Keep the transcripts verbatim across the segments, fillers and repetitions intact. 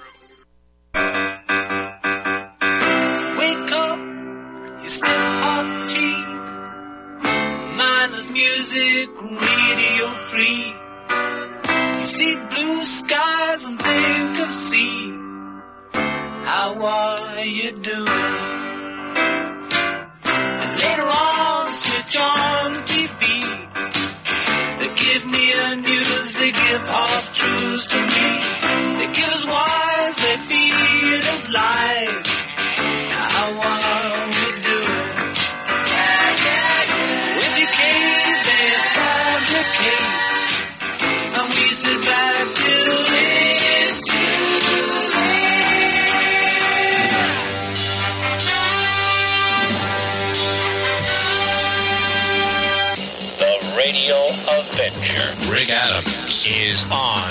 Wake up, you sip hot tea, mindless music, radio free. You see blue skies and think of sea. How are you doing? And later on, switch on T V. They give me the news, they give half truths to me. They give us wise, they feed us lies. How are we doing? Yeah, yeah, yeah. Educate, they fabricate. And we sit back till it's too late. The Radio Adventure. Rick Adams is on.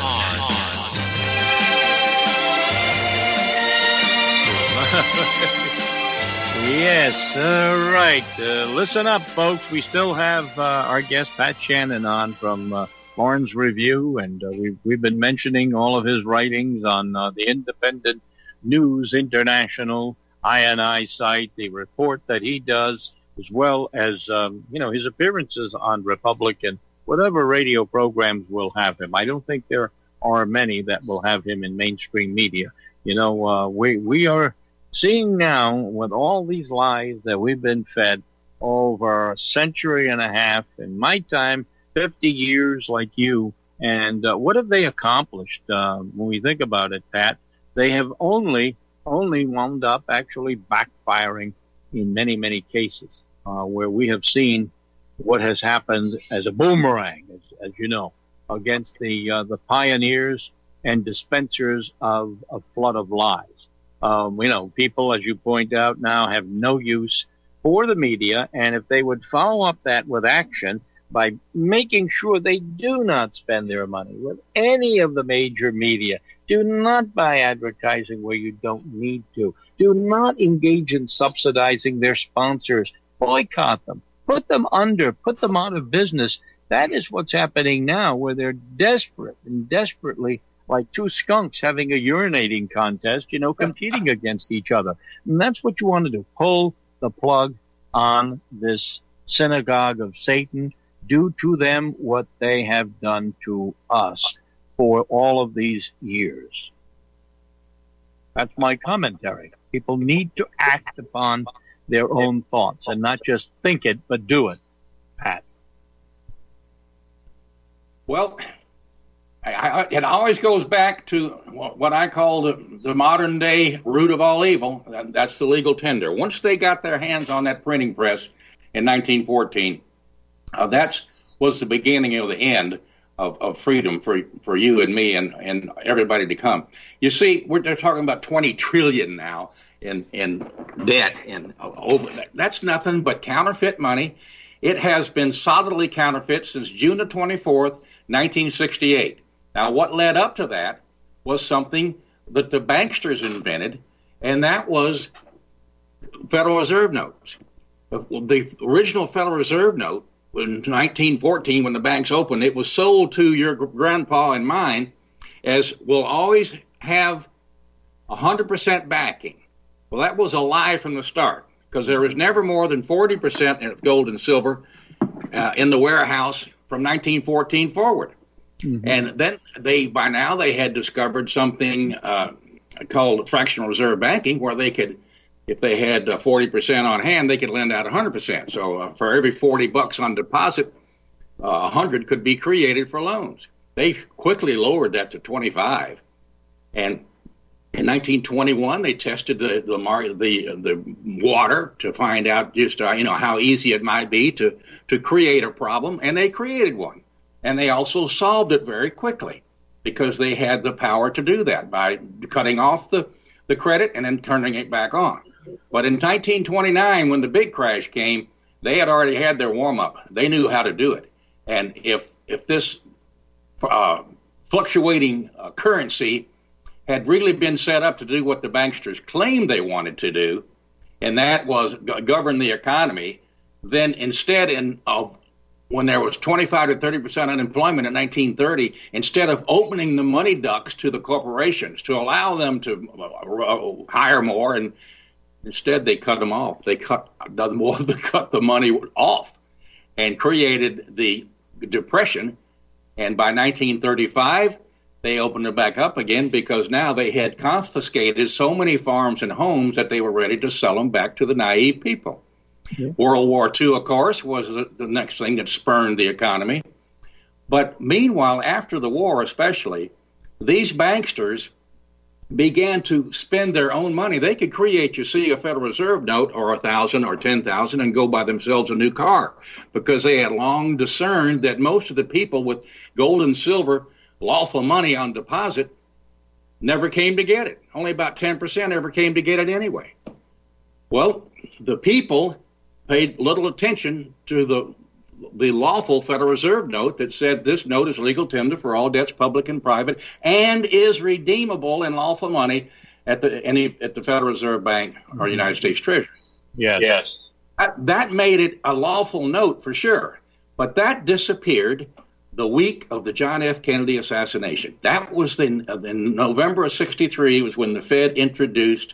Yes, all right. Uh, listen up, folks. We still have uh, our guest, Pat Shannon, on from uh, Barnes Review, and uh, we've, we've been mentioning all of his writings on uh, the Independent News International I N I site, the report that he does, as well as, um, you know, his appearances on Republican, whatever radio programs will have him. I don't think there are many that will have him in mainstream media. You know, uh, we, we are seeing now, with all these lies that we've been fed over a century and a half, in my time, fifty years like you, and uh, what have they accomplished uh, when we think about it, Pat? They have only, only wound up actually backfiring in many, many cases, uh, where we have seen what has happened as a boomerang, as, as you know, against the uh, the pioneers and dispensers of a flood of lies. Um, you know, people, as you point out now, have no use for the media, and if they would follow up that with action by making sure they do not spend their money with any of the major media, do not buy advertising where you don't need to, do not engage in subsidizing their sponsors, boycott them, put them under, put them out of business. That is what's happening now, where they're desperate and desperately like two skunks having a urinating contest, you know, competing against each other. And that's what you want to do. Pull the plug on this synagogue of Satan. Do to them what they have done to us for all of these years. That's my commentary. People need to act upon their own thoughts and not just think it, but do it. Pat. Well, I, I, it always goes back to what I call the, the modern day root of all evil. That's the legal tender. Once they got their hands on that printing press in nineteen fourteen, uh, that was the beginning of the end of, of freedom for for you and me and, and everybody to come. You see, we're they're talking about twenty trillion now in in debt, and oh, that's nothing but counterfeit money. It has been solidly counterfeit since June the twenty-fourth, nineteen sixty-eight. Now, what led up to that was something that the banksters invented, and that was Federal Reserve notes. The original Federal Reserve note in nineteen fourteen, when the banks opened, it was sold to your grandpa and mine as we'll always have one hundred percent backing. Well, that was a lie from the start, because there was never more than forty percent of gold and silver uh, in the warehouse from nineteen fourteen forward. Mm-hmm. And then they, by now, they had discovered something uh, called fractional reserve banking, where they could, if they had uh, forty percent on hand, they could lend out one hundred percent. So uh, for every forty bucks on deposit, uh, one hundred could be created for loans. They quickly lowered that to twenty-five. And in nineteen twenty-one, they tested the the, the, the water to find out just uh, you know how easy it might be to, to create a problem, and they created one. And they also solved it very quickly because they had the power to do that by cutting off the, the credit and then turning it back on. But in nineteen twenty-nine, when the big crash came, they had already had their warm-up. They knew how to do it. And if if this uh, fluctuating uh, currency had really been set up to do what the banksters claimed they wanted to do, and that was go- govern the economy, then instead in, of when there was twenty-five to thirty percent unemployment in nineteen thirty, instead of opening the money ducts to the corporations to allow them to hire more, and instead they cut them off. They cut the more they cut the money off, and created the Depression. And by nineteen thirty-five, they opened it back up again because now they had confiscated so many farms and homes that they were ready to sell them back to the naive people. Yeah. World War Two, of course, was the next thing that spurned the economy. But meanwhile, after the war especially, these banksters began to spend their own money. They could create, you see, a Federal Reserve note or a thousand or ten thousand and go buy themselves a new car because they had long discerned that most of the people with gold and silver, lawful money on deposit, never came to get it. Only about ten percent ever came to get it anyway. Well, the people paid little attention to the the lawful Federal Reserve note that said this note is legal tender for all debts, public and private, and is redeemable in lawful money at the any at the Federal Reserve Bank or United States Treasury. Yes. Yes. That, that made it a lawful note for sure, but that disappeared the week of the John F. Kennedy assassination. That was in, in November of sixty-three was when the Fed introduced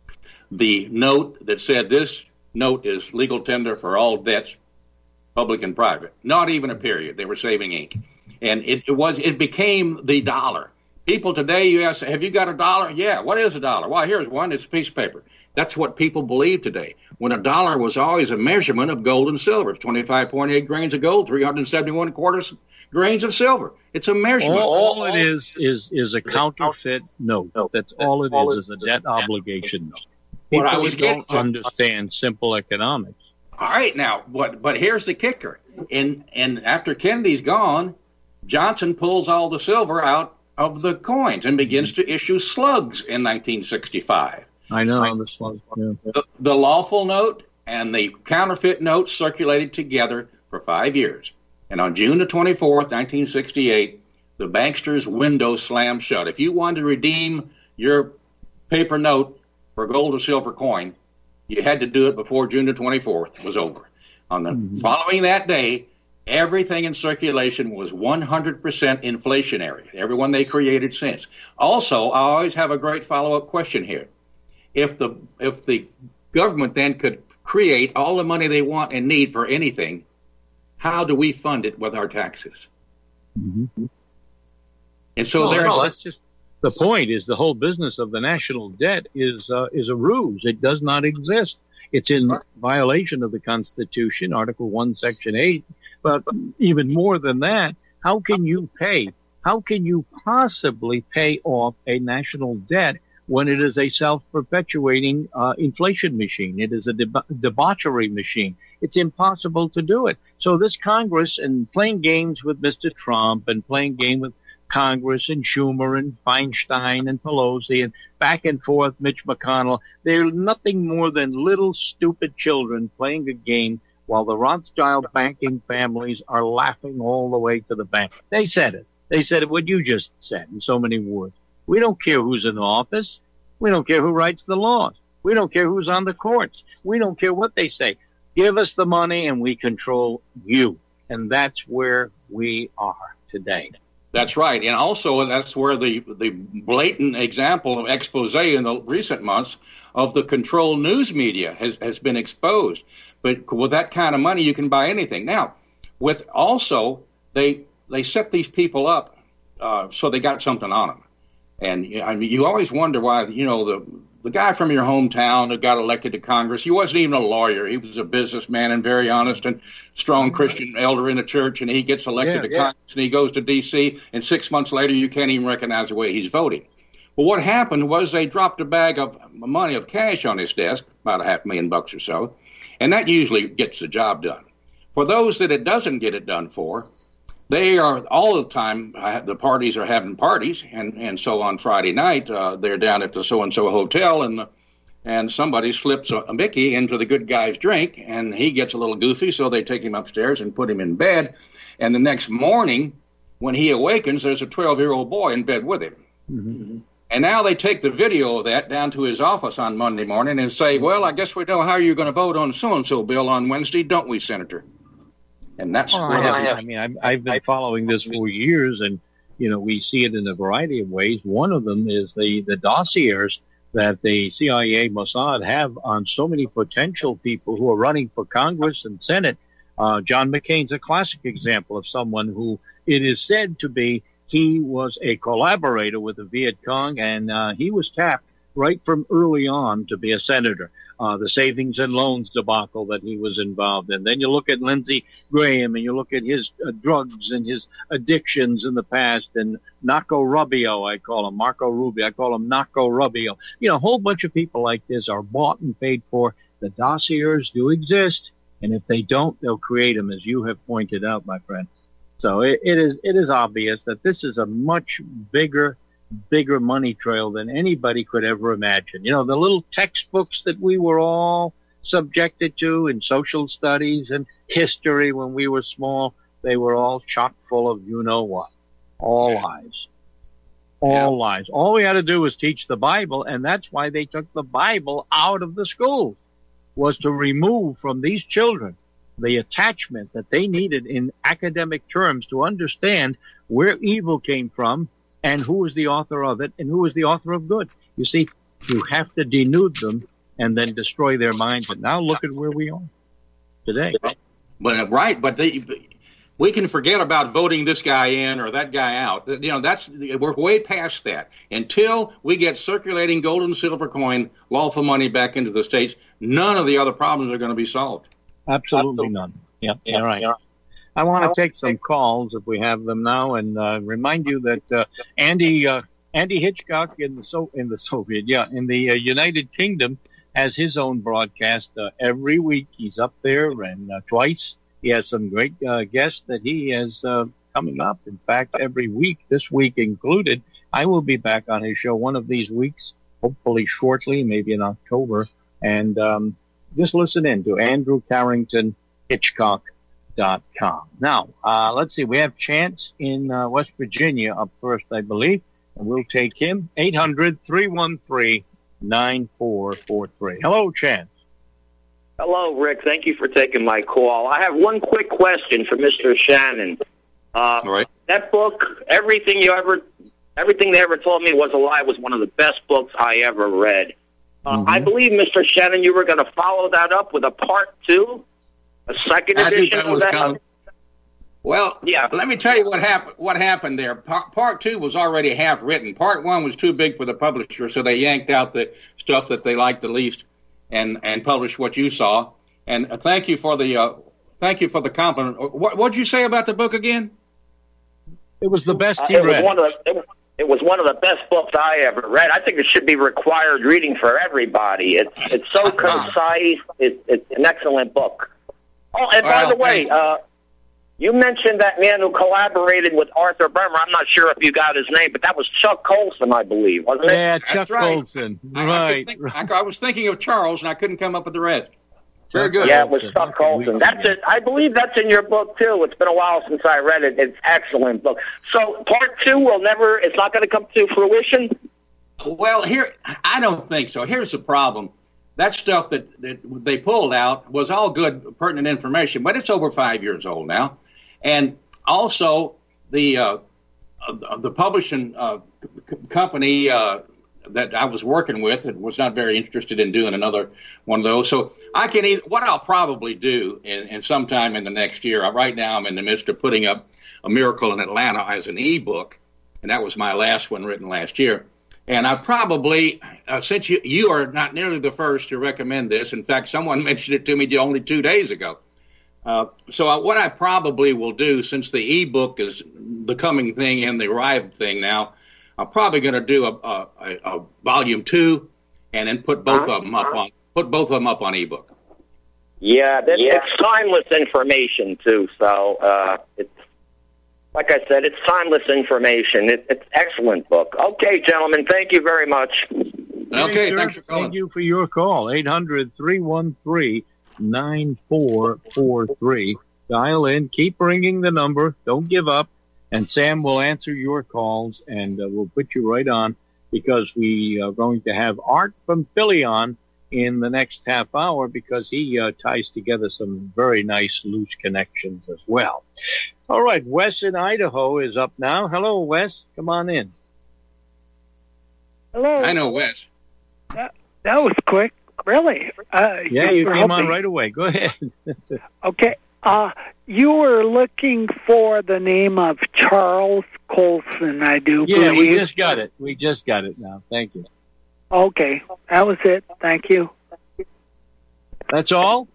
the note that said this note is legal tender for all debts, public and private. Not even a period. They were saving ink. And it, it was it became the dollar. People today, you ask, have you got a dollar? Yeah. What is a dollar? Well, here's one. It's a piece of paper. That's what people believe today. When a dollar was always a measurement of gold and silver. It's twenty-five point eight grains of gold, three hundred seventy-one quarters grains of silver. It's a measurement. All, all it is is is a counterfeit note. That's all it is, is a debt obligation note. People I was don't understand simple economics. All right, now, but but here's the kicker. In and after Kennedy's gone, Johnson pulls all the silver out of the coins and begins to issue slugs in nineteen sixty-five. I know on the slugs. Yeah. The, the lawful note and the counterfeit note circulated together for five years. And on June the twenty-fourth, nineteen sixty-eight, the banksters' window slammed shut. If you wanted to redeem your paper note for gold or silver coin, you had to do it before June the twenty-fourth was over. On the mm-hmm. following that day, everything in circulation was one hundred percent inflationary, everyone they created since. Also, I always have a great follow-up question here. If the if the government then could create all the money they want and need for anything, how do we fund it with our taxes? Mm-hmm. And so no, there's... No, that's just... The point is the whole business of the national debt is uh, is a ruse. It does not exist. It's in violation of the Constitution, Article one, Section eight. But even more than that, how can you pay? How can you possibly pay off a national debt when it is a self-perpetuating uh, inflation machine? It is a deb- debauchery machine. It's impossible to do it. So this Congress, and playing games with Mister Trump and playing game with Congress and Schumer and Feinstein and Pelosi and back and forth Mitch McConnell, they're nothing more than little stupid children playing a game while the Rothschild banking families are laughing all the way to the bank. They said it. They said what you just said in so many words. We don't care who's in office. We don't care who writes the laws. We don't care who's on the courts. We don't care what they say. Give us the money and we control you. And that's where we are today. That's right. And also that's where the, the blatant example of expose in the recent months of the controlled news media has, has been exposed. But with that kind of money, you can buy anything. Now, with also, they they set these people up uh, so they got something on them. And I mean, you always wonder why, you know, the the guy from your hometown that got elected to Congress, he wasn't even a lawyer. He was a businessman and very honest and strong Christian elder in the church, and he gets elected yeah, to yeah. Congress, and he goes to D C, and six months later, you can't even recognize the way he's voting. Well, what happened was they dropped a bag of money of cash on his desk, about a half million bucks or so, and that usually gets the job done. For those that it doesn't get it done for, they are all the time, uh, the parties are having parties, and, and so on Friday night, uh, they're down at the so-and-so hotel, and and somebody slips a, a Mickey into the good guy's drink, and he gets a little goofy, so they take him upstairs and put him in bed, and the next morning, when he awakens, there's a twelve-year-old boy in bed with him. Mm-hmm. And now they take the video of that down to his office on Monday morning and say, well, I guess we know how you're going to vote on so-and-so bill on Wednesday, don't we, Senator? And that's Well, what I, have, I have. I mean, I've, I've been following this for years, and you know, we see it in a variety of ways. One of them is the the dossiers that the C I A, Mossad have on so many potential people who are running for Congress and Senate. Uh, John McCain's a classic example of someone who it is said to be he was a collaborator with the Viet Cong, and uh, he was tapped right from early on to be a senator. Uh, the savings and loans debacle that he was involved in. Then you look at Lindsey Graham and you look at his uh, drugs and his addictions in the past, and Naco Rubio, I call him, Marco Rubio, I call him Naco Rubio. You know, a whole bunch of people like this are bought and paid for. The dossiers do exist, and if they don't, they'll create them, as you have pointed out, my friend. So it, it is it is obvious that this is a much bigger bigger money trail than anybody could ever imagine. You know, the little textbooks that we were all subjected to in social studies and history when we were small, they were all chock full of you know what. All lies. All yeah. lies. All we had to do was teach the Bible, and that's why they took the Bible out of the schools, was to remove from these children the attachment that they needed in academic terms to understand where evil came from and who is the author of it, and who is the author of good. You see, you have to denude them and then destroy their minds. And now look at where we are today. But right, but they, we can forget about voting this guy in or that guy out. You know, that's we're way past that. Until we get circulating gold and silver coin, lawful money back into the states, none of the other problems are going to be solved. Absolutely, Absolutely. none. Yeah, yeah, right. Yeah. I want to take some calls if we have them now, and uh, remind you that uh, Andy uh, Andy Hitchcock in the so in the Soviet, yeah, in the uh, United Kingdom has his own broadcast uh, every week. He's up there, and uh, twice he has some great uh, guests that he has uh, coming up. In fact, every week, this week included, I will be back on his show one of these weeks, hopefully shortly, maybe in October, and um, just listen in to Andrew Carrington Hitchcock. Dot com. Now, uh, let's see. We have Chance in uh, West Virginia up first, I believe, and we'll take him. eight hundred, three one three, nine four four three. Hello, Chance. Hello, Rick. Thank you for taking my call. I have one quick question for Mister Shannon. Uh, All right. That book, everything you ever, everything they ever told me was a lie, was one of the best books I ever read. Uh, mm-hmm. I believe, Mister Shannon, you were going to follow that up with a part two. A second I edition that was of that? Coming. Well, yeah. Let me tell you what happened. What happened there? Part, part two was already half written. Part one was too big for the publisher, so they yanked out the stuff that they liked the least, and and published what you saw. And uh, thank you for the uh, thank you for the compliment. What what'd you say about the book again? It was the best he uh, it read. Was one of the, it, was, it was one of the best books I ever read. I think it should be required reading for everybody. It's it's so concise. It, it's an excellent book. Oh, and by well, the way, uh, you mentioned that man who collaborated with Arthur Bremer. I'm not sure if you got his name, but that was Chuck Colson, I believe, wasn't it? Yeah, Chuck right. Colson. I, right. I, think, I, I was thinking of Charles, and I couldn't come up with the rest. Very good. Yeah, it was Chuck Colson. That's it. I believe that's in your book, too. It's been a while since I read it. It's an excellent book. So part two will never, it's not going to come to fruition? Well, here, I don't think so. Here's the problem. That stuff that, that they pulled out was all good, pertinent information, but it's over five years old now. And also, the uh, uh, the publishing uh, c- company uh, that I was working with was not very interested in doing another one of those. So I can either, what I'll probably do in, in sometime in the next year. Right now, I'm in the midst of putting up A Miracle in Atlanta as an ebook, and that was my last one written last year. And I probably, uh, since you, you are not nearly the first to recommend this, in fact, someone mentioned it to me only two days ago. Uh, so I, what I probably will do, since the ebook is the coming thing and the arrived thing now, I'm probably going to do a, a, a, a volume two, and then put both of them up on put both of them up on ebook. Yeah, that, yeah. It's timeless information too. So uh, it's. Like I said, it's timeless information. It, it's an excellent book. Okay, gentlemen, thank you very much. Okay, hey, thanks for calling. Thank you for your call. eight hundred, three one three, nine four four three. Dial in. Keep ringing the number. Don't give up. And Sam will answer your calls, and uh, we'll put you right on, because we are going to have Art from Philly on in the next half hour because he uh, ties together some very nice loose connections as well. All right, Wes in Idaho is up now. Hello, Wes. Come on in. Hello. I know Wes. That, that was quick. Really? Uh, Yeah, you came hoping. on right away. Go ahead. Okay. Uh, you were looking for the name of Charles Colson, I do Yeah, believe. we just got it. We just got it now. Thank you. Okay. That was it. Thank you. That's all?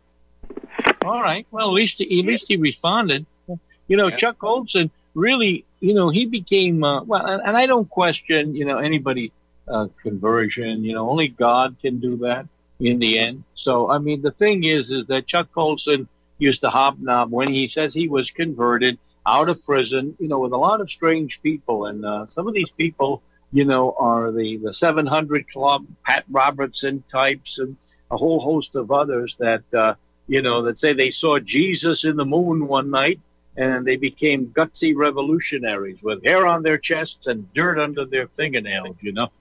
All right. Well, at least, at least he responded. You know, Yeah. Chuck Colson really, you know, he became, uh, well, and, and I don't question, you know, anybody's uh, conversion. You know, only God can do that in the end. So, I mean, the thing is, is that Chuck Colson used to hobnob when he says he was converted out of prison, you know, with a lot of strange people. And uh, some of these people, you know, are the, the seven hundred Club, Pat Robertson types, and a whole host of others that, uh, you know, that say they saw Jesus in the moon one night and they became gutsy revolutionaries with hair on their chests and dirt under their fingernails, you know,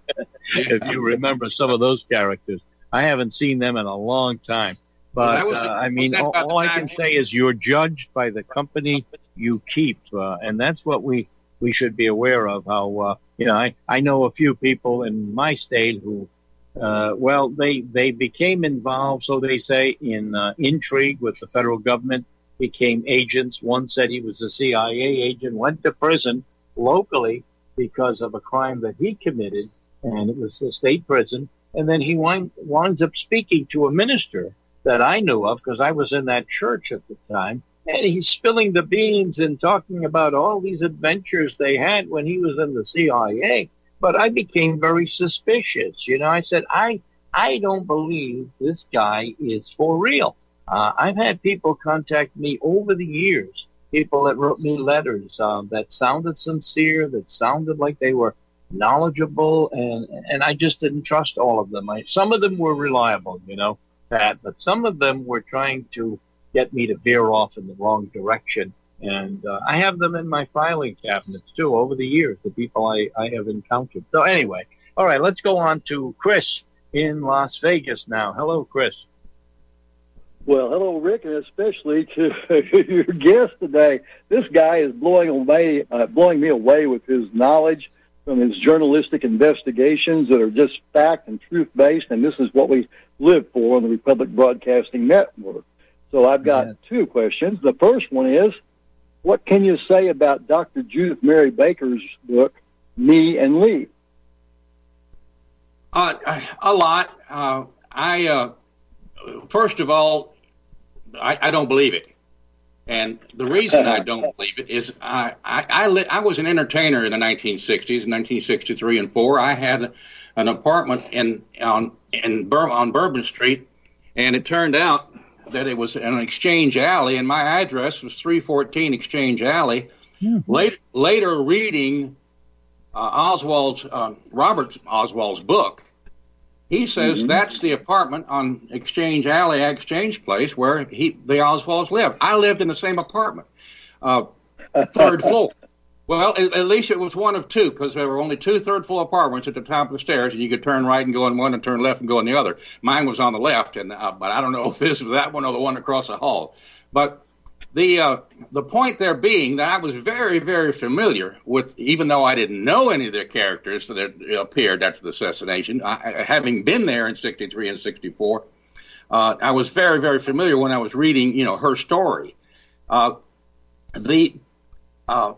if you remember some of those characters. I haven't seen them in a long time. But, That was- uh, I was mean, that all, about the all I time- can say is you're judged by the company you keep. Uh, and that's what we, we should be aware of. How, uh, you know, I, I know a few people in my state who, uh, well, they, they became involved, so they say, in uh, intrigue with the federal government, became agents. One said he was a C I A agent, went to prison locally because of a crime that he committed, and it was a state prison. And then he wind, winds up speaking to a minister that I knew of because I was in that church at the time. And he's spilling the beans and talking about all these adventures they had when he was in the C I A. But I became very suspicious. You know, I said, I I don't believe this guy is for real. Uh, I've had people contact me over the years, people that wrote me letters uh, that sounded sincere, that sounded like they were knowledgeable, and and I just didn't trust all of them. I, some of them were reliable, you know, Pat, but some of them were trying to get me to veer off in the wrong direction. And uh, I have them in my filing cabinets, too, over the years, the people I, I have encountered. So anyway, all right, let's go on to Chris in Las Vegas now. Hello, Chris. Well, hello, Rick, and especially to your guest today. This guy is blowing away, uh, blowing me away with his knowledge from his journalistic investigations that are just fact and truth-based, and this is what we live for on the Republic Broadcasting Network. So I've got Yeah. two questions. The first one is, what can you say about Doctor Judith Mary Baker's book, Me and Lee? Uh, a lot. Uh, I uh, first of all, I, I don't believe it, and the reason I don't believe it is I I I, li- I was an entertainer in the nineteen sixties, nineteen sixty-three and four. I had an apartment in on in Bur- on Bourbon Street, and it turned out that it was an Exchange Alley, and my address was three fourteen Exchange Alley. Mm-hmm. Late, later, reading uh, Oswald's uh, Robert Oswald's book, he says Mm-hmm. that's the apartment on Exchange Alley, Exchange Place, where he the Oswalds lived. I lived in the same apartment, uh, third floor. Well, at, at least it was one of two, because there were only two third floor apartments at the top of the stairs, and you could turn right and go in one and turn left and go in the other. Mine was on the left, and uh, but I don't know if this was that one or the one across the hall. But the uh, the point there being that I was very, very familiar with, even though I didn't know any of the characters that appeared after the assassination, I, having been there in sixty-three and sixty-four, uh, I was very, very familiar when I was reading, you know, her story. Uh, the uh,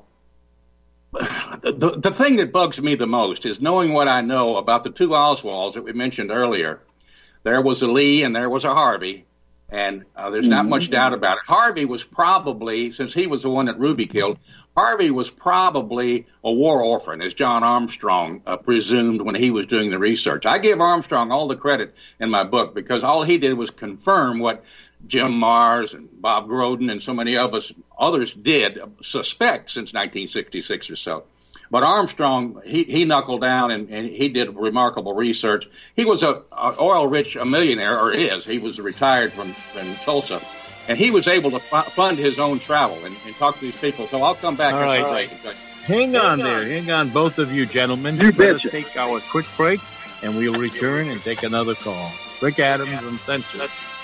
The, the thing that bugs me the most is knowing what I know about the two Oswalds that we mentioned earlier. There was a Lee and there was a Harvey, and uh, there's not much doubt about it. Harvey was probably, since he was the one that Ruby killed, Harvey was probably a war orphan, as John Armstrong uh, presumed when he was doing the research. I give Armstrong all the credit in my book because all he did was confirm what Jim Mars and Bob Groden and so many of us others did suspect since nineteen sixty-six or so. But Armstrong, he, he knuckled down and, and he did remarkable research. He was a, a oil-rich a millionaire, or is. He was retired from, from Tulsa. And he was able to f- fund his own travel and, and talk to these people. So I'll come back. All right. and say, Hang on there. Hang on, both of you gentlemen. You Let us betcha. take our quick break. and we'll return and take another call. Rick Adams, Uncensored.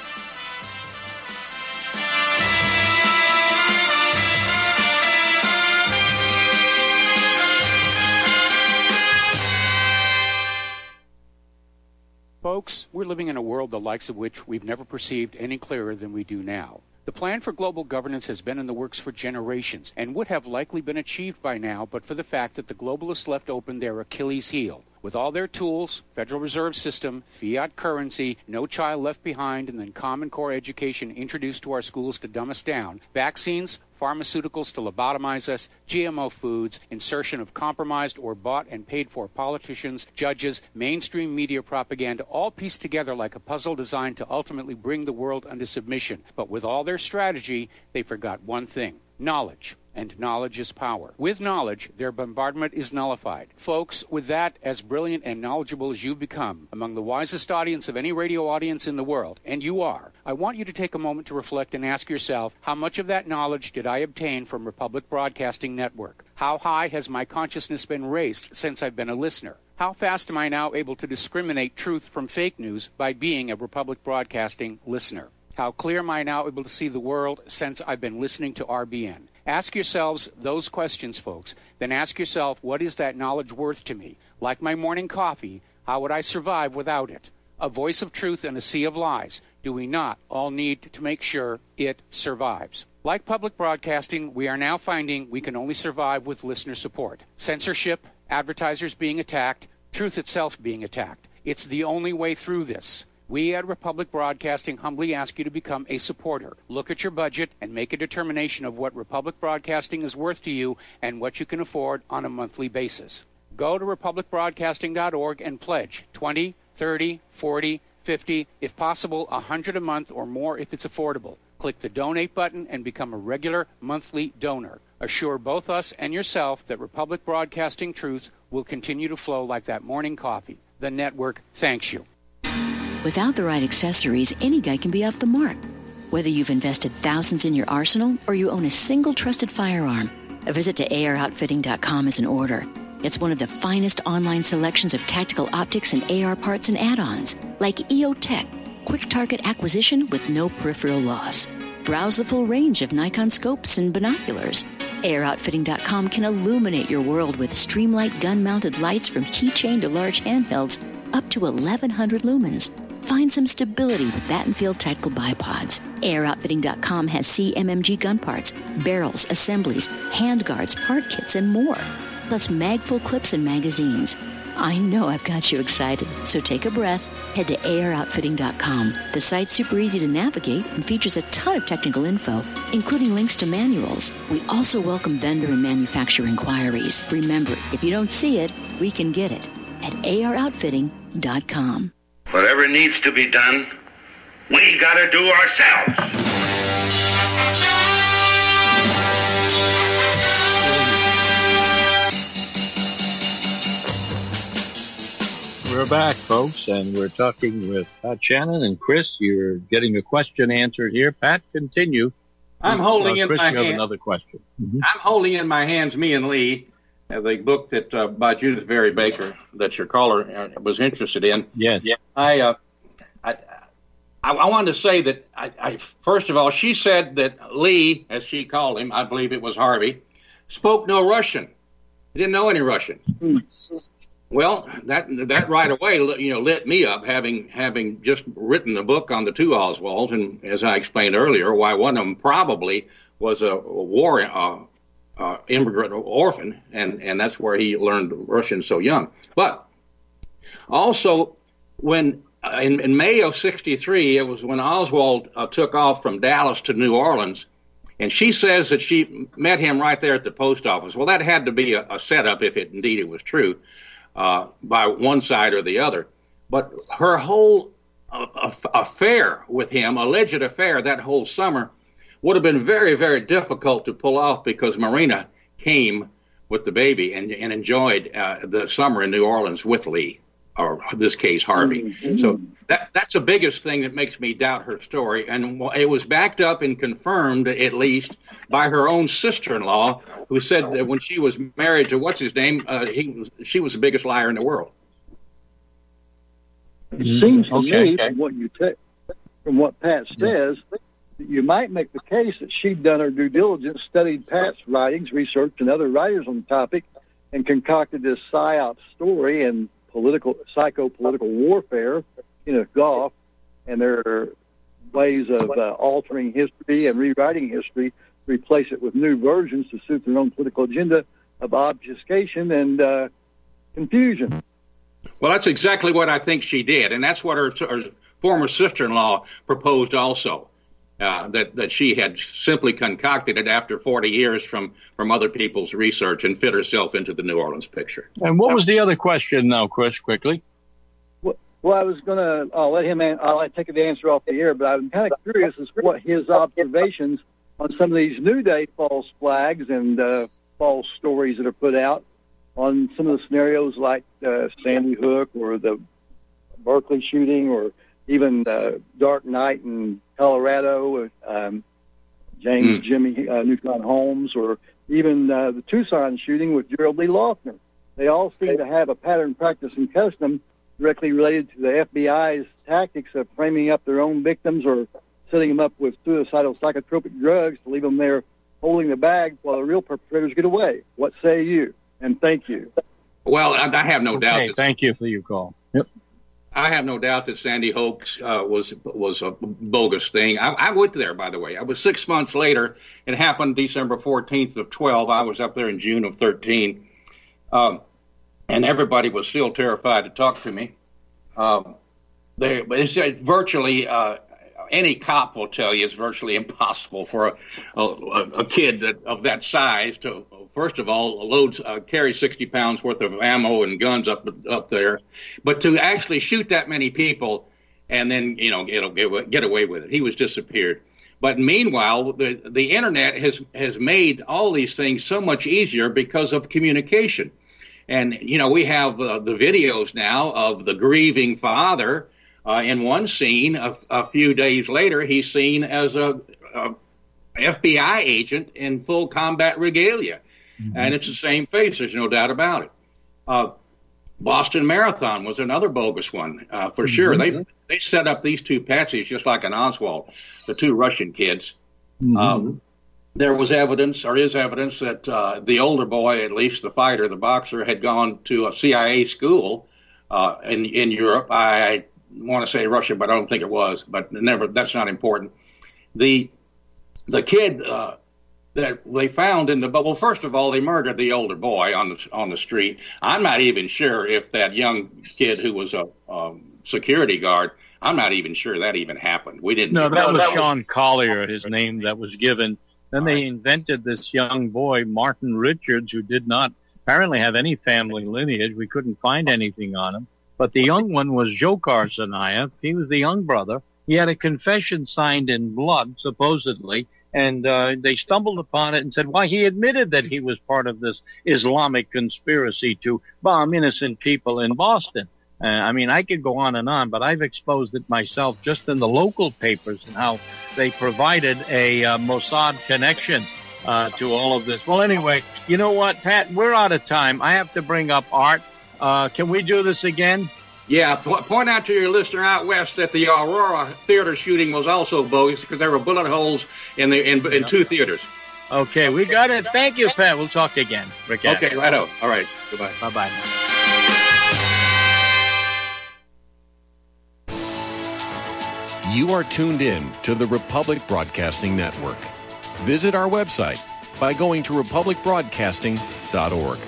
Folks, we're living in a world the likes of which we've never perceived any clearer than we do now. The plan for global governance has been in the works for generations and would have likely been achieved by now but for the fact that the globalists left open their Achilles heel. With all their tools, Federal Reserve System, fiat currency, no child left behind, and then Common Core education introduced to our schools to dumb us down, vaccines, pharmaceuticals to lobotomize us, G M O foods, insertion of compromised or bought and paid for politicians, judges, mainstream media propaganda, all pieced together like a puzzle designed to ultimately bring the world under submission. But with all their strategy, they forgot one thing: knowledge. And knowledge is power. With knowledge, their bombardment is nullified. Folks, with that, as brilliant and knowledgeable as you've become, among the wisest audience of any radio audience in the world, and you are, I want you to take a moment to reflect and ask yourself, how much of that knowledge did I obtain from Republic Broadcasting Network? How high has my consciousness been raised since I've been a listener? How fast am I now able to discriminate truth from fake news by being a Republic Broadcasting listener? How clear am I now able to see the world since I've been listening to R B N? Ask yourselves those questions, folks. Then ask yourself, what is that knowledge worth to me? Like my morning coffee, how would I survive without it? A voice of truth in a sea of lies. Do we not all need to make sure it survives? Like public broadcasting, we are now finding we can only survive with listener support. Censorship, advertisers being attacked, truth itself being attacked. It's the only way through this. We at Republic Broadcasting humbly ask you to become a supporter. Look at your budget and make a determination of what Republic Broadcasting is worth to you and what you can afford on a monthly basis. Go to republic broadcasting dot org and pledge twenty, thirty, forty, fifty, if possible, one hundred a month or more if it's affordable. Click the donate button and become a regular monthly donor. Assure both us and yourself that Republic Broadcasting truth will continue to flow like that morning coffee. The network thanks you. Without the right accessories, any guy can be off the mark. Whether you've invested thousands in your arsenal or you own a single trusted firearm, a visit to A R outfitting dot com is in order. It's one of the finest online selections of tactical optics and A R parts and add-ons, like E O Tech, quick target acquisition with no peripheral loss. Browse the full range of Nikon scopes and binoculars. A R outfitting dot com can illuminate your world with Streamlight gun-mounted lights from keychain to large handhelds up to eleven hundred lumens. Find some stability with Battenfield Tactical Bipods. A R outfitting dot com has C M M G gun parts, barrels, assemblies, handguards, part kits, and more. Plus mag-full clips and magazines. I know I've got you excited, so take a breath. Head to A R outfitting dot com. The site's super easy to navigate and features a ton of technical info, including links to manuals. We also welcome vendor and manufacturer inquiries. Remember, if you don't see it, we can get it at A R outfitting dot com. Whatever needs to be done, we gotta do ourselves. We're back, folks, and we're talking with Pat Shannon and Chris. You're getting a question answered here. Pat, continue. I'm holding uh, in Chris, my you have hand. another question. Mm-hmm. I'm holding in my hands, me and Lee, uh, the book that uh, by Judith Berry Baker that your caller uh, was interested in. Yes. Yeah. I, uh, I, I, I wanted to say that, I, I, first of all, she said that Lee, as she called him, I believe it was Harvey, spoke no Russian. He didn't know any Russian. Mm. Well, that that right away, you know, lit me up, having having just written a book on the two Oswalds, and as I explained earlier, why one of them probably was a war uh, uh, immigrant orphan, and, and that's where he learned Russian so young. But also, when uh, in, in May of sixty-three, it was when Oswald uh, took off from Dallas to New Orleans, and she says that she met him right there at the post office. Well, that had to be a, a setup, if it indeed it was true. Uh, by one side or the other. But her whole uh, affair with him, alleged affair that whole summer, would have been very, very difficult to pull off because Marina came with the baby and, and enjoyed uh, the summer in New Orleans with Lee, or in this case, Harvey. Mm-hmm. So that that's the biggest thing that makes me doubt her story. And it was backed up and confirmed, at least, by her own sister-in-law, who said that when she was married to what's his name, uh, he was, she was the biggest liar in the world. It seems to Okay, me, okay. from what you ta- from what Pat says, that you might make the case that she'd done her due diligence, studied Pat's writings, research, and other writers on the topic, and concocted this psyop story and political, psycho-political warfare in a golf, and there are ways of uh, altering history and rewriting history, replace it with new versions to suit their own political agenda of obfuscation and uh, confusion. Well, that's exactly what I think she did, and that's what her, her former sister-in-law proposed also, uh, that, that she had simply concocted it after forty years from, from other people's research and fit herself into the New Orleans picture. And what was the other question now, Chris, quickly? Well, well I was going to, I'll let him, an- I'll let take the answer off the air, but I'm kind of curious as to what his observations on some of these new day false flags and uh, false stories that are put out on some of the scenarios like uh, Sandy Hook or the Berkeley shooting or even uh, Dark Knight in Colorado, um, James Mm. Jimmy uh, Neutron Holmes, or even uh, the Tucson shooting with Gerald Lee Loeffner. They all seem to have a pattern, practice, and custom directly related to the F B I's tactics of framing up their own victims or setting them up with suicidal psychotropic drugs to leave them there holding the bag while the real perpetrators get away. What say you? And thank you. Well, I, I have no doubt. Okay, that, thank you for your call. Yep. I have no doubt that Sandy Hoax uh, was was a bogus thing. I, I went there, by the way. I was six months later. It happened December fourteenth of twelve. I was up there in June of thirteen. Um, and everybody was still terrified to talk to me. Um, they, it's virtually... Uh, Any cop will tell you it's virtually impossible for a, a, a kid that, of that size to, first of all, load, uh, carry sixty pounds worth of ammo and guns up up there, but to actually shoot that many people and then, you know, get, get away with it. He was disappeared. But meanwhile, the, the Internet has, has made all these things so much easier because of communication. And, you know, we have uh, the videos now of the grieving father. Uh, in one scene, a, a few days later, he's seen as a, a F B I agent in full combat regalia. Mm-hmm. And it's the same face. There's no doubt about it. Uh, Boston Marathon was another bogus one, uh, for mm-hmm. sure. They they set up these two patsies just like an Oswald, the two Russian kids. Mm-hmm. Um, there was evidence, or is evidence, that uh, the older boy, at least the fighter, the boxer, had gone to a C I A school uh, in, in Europe. I want to say Russia, but I don't think it was. But never. That's not important. The the kid uh, that they found in the well, first of all, they murdered the older boy on the on the street. I'm not even sure if that young kid who was a um, security guard. I'm not even sure that even happened. We didn't. No, that was that Sean was, Collier, his name that was given. Then they right. invented this young boy, Martin Richards, who did not apparently have any family lineage. We couldn't find anything on him. But the young one was Dzhokhar Tsarnaev. He was the young brother. He had a confession signed in blood, supposedly, and uh, they stumbled upon it and said, why, he admitted that he was part of this Islamic conspiracy to bomb innocent people in Boston. Uh, I mean, I could go on and on, but I've exposed it myself just in the local papers and how they provided a uh, Mossad connection uh, to all of this. Well, anyway, you know what, Pat? We're out of time. I have to bring up Art. Uh, can we do this again? Yeah, po- point out to your listener out west that the Aurora theater shooting was also bogus because there were bullet holes in the in, in two theaters. Okay, we got it. Thank you, Pat. We'll talk again. Rick Adams. Okay, righto. All right. Goodbye. Bye-bye. You are tuned in to the Republic Broadcasting Network. Visit our website by going to republic broadcasting dot org.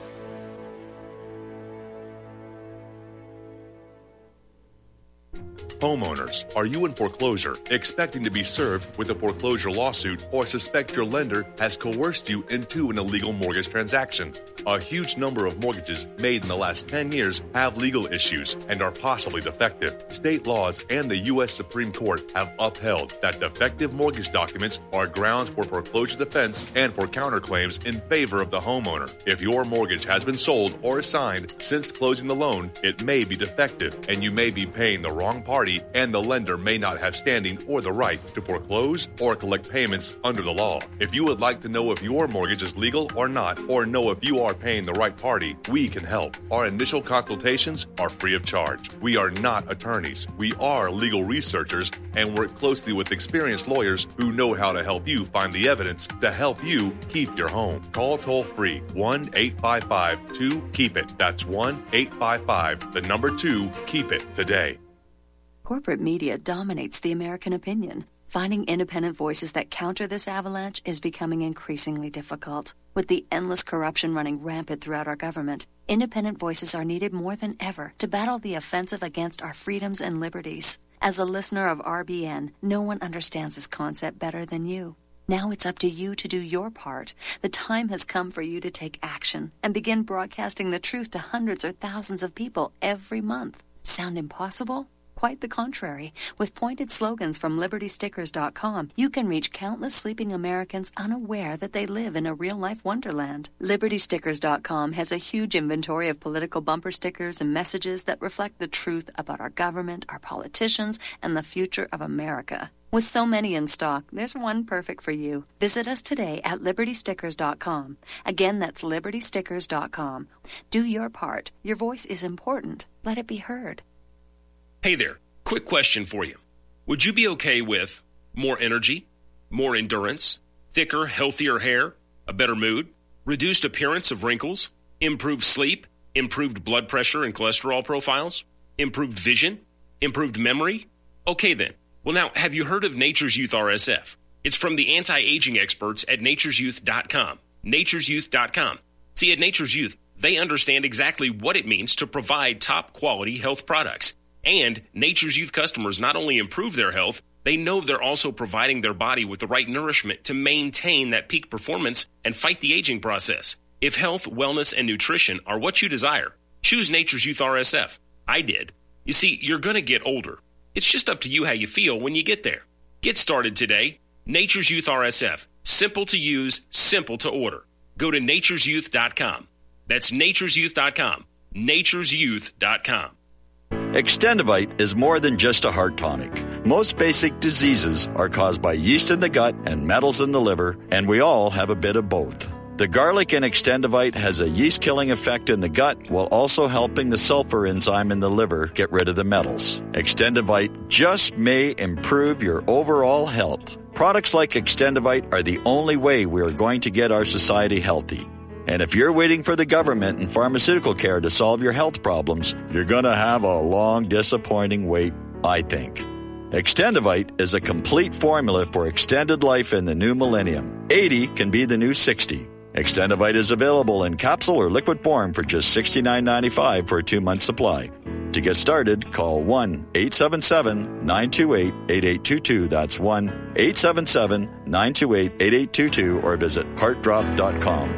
Homeowners, are you in foreclosure, expecting to be served with a foreclosure lawsuit, or suspect your lender has coerced you into an illegal mortgage transaction? A huge number of mortgages made in the last ten years have legal issues and are possibly defective. State laws and the U S Supreme Court have upheld that defective mortgage documents are grounds for foreclosure defense and for counterclaims in favor of the homeowner. If your mortgage has been sold or assigned since closing the loan, it may be defective and you may be paying the wrong party party, and the lender may not have standing or the right to foreclose or collect payments under the law. If you would like to know if your mortgage is legal or not, or know if you are paying the right party, we can help. Our initial consultations are free of charge. We are not attorneys. We are legal researchers and work closely with experienced lawyers who know how to help you find the evidence to help you keep your home. Call toll-free one eight five five two keep it. That's one eight five five, the number two, keep it today. Corporate media dominates the American opinion. Finding independent voices that counter this avalanche is becoming increasingly difficult. With the endless corruption running rampant throughout our government, independent voices are needed more than ever to battle the offensive against our freedoms and liberties. As a listener of R B N, no one understands this concept better than you. Now it's up to you to do your part. The time has come for you to take action and begin broadcasting the truth to hundreds or thousands of people every month. Sound impossible? Quite the contrary. With pointed slogans from Liberty Stickers dot com, you can reach countless sleeping Americans unaware that they live in a real-life wonderland. Liberty Stickers dot com has a huge inventory of political bumper stickers and messages that reflect the truth about our government, our politicians, and the future of America. With so many in stock, there's one perfect for you. Visit us today at Liberty Stickers dot com. Again, that's Liberty Stickers dot com. Do your part. Your voice is important. Let it be heard. Hey there, quick question for you. Would you be okay with more energy, more endurance, thicker, healthier hair, a better mood, reduced appearance of wrinkles, improved sleep, improved blood pressure and cholesterol profiles, improved vision, improved memory? Okay then. Well now, have you heard of Nature's Youth R S F? It's from the anti-aging experts at Nature's Youth dot com. Nature's Youth dot com. See, at Nature's Youth, they understand exactly what it means to provide top-quality health products. And Nature's Youth customers not only improve their health, they know they're also providing their body with the right nourishment to maintain that peak performance and fight the aging process. If health, wellness, and nutrition are what you desire, choose Nature's Youth R S F. I did. You see, you're going to get older. It's just up to you how you feel when you get there. Get started today. Nature's Youth R S F. Simple to use, simple to order. Go to Nature's Youth dot com. That's Nature's Youth dot com. Nature's Youth dot com. Extendivite is more than just a heart tonic. Most basic diseases are caused by yeast in the gut and metals in the liver, and we all have a bit of both. The garlic in Extendivite has a yeast-killing effect in the gut while also helping the sulfur enzyme in the liver get rid of the metals. Extendivite just may improve your overall health. Products like Extendivite are the only way we are going to get our society healthy. And if you're waiting for the government and pharmaceutical care to solve your health problems, you're going to have a long, disappointing wait, I think. Extendivite is a complete formula for extended life in the new millennium. eighty can be the new sixty. Extendivite is available in capsule or liquid form for just sixty-nine ninety-five for a two-month supply. To get started, call one eight seven seven, nine two eight, eight eight two two. That's one eight seven seven, nine two eight, eight eight two two or visit heart drop dot com.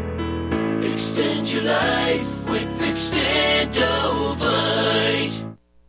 Extend your life with Extendovite.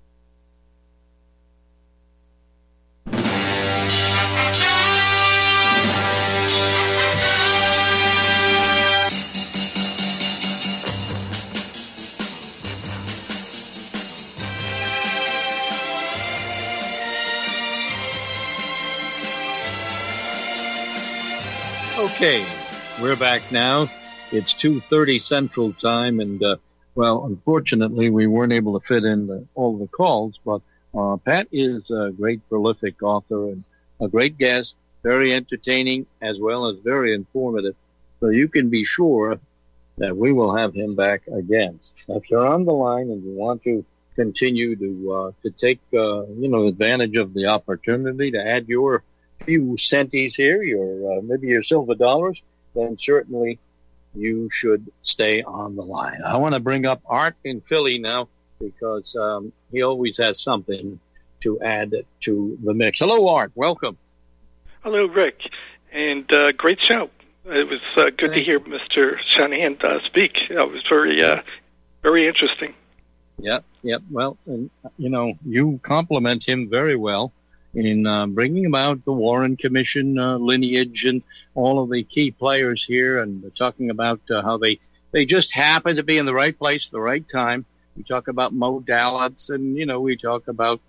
Okay, we're back now. It's two thirty Central Time, and, uh, well, unfortunately, we weren't able to fit in the, all the calls, but uh, Pat is a great, prolific author and a great guest, very entertaining as well as very informative. So you can be sure that we will have him back again. If you're on the line and you want to continue to uh, to take, uh, you know, advantage of the opportunity to add your few centis here, your uh, maybe your silver dollars, then certainly you should stay on the line. I want to bring up Art in Philly now because um, he always has something to add to the mix. Hello, Art. Welcome. Hello, Rick, and uh, great show. It was uh, good to hear Mister Shanahan uh, speak. It was very, uh, very interesting. Yep, yep. Well, and, you know, you compliment him very well in uh, bringing about the Warren Commission uh, lineage and all of the key players here, and talking about uh, how they, they just happen to be in the right place at the right time. We talk about Mo Dallas, and, you know, we talk about uh,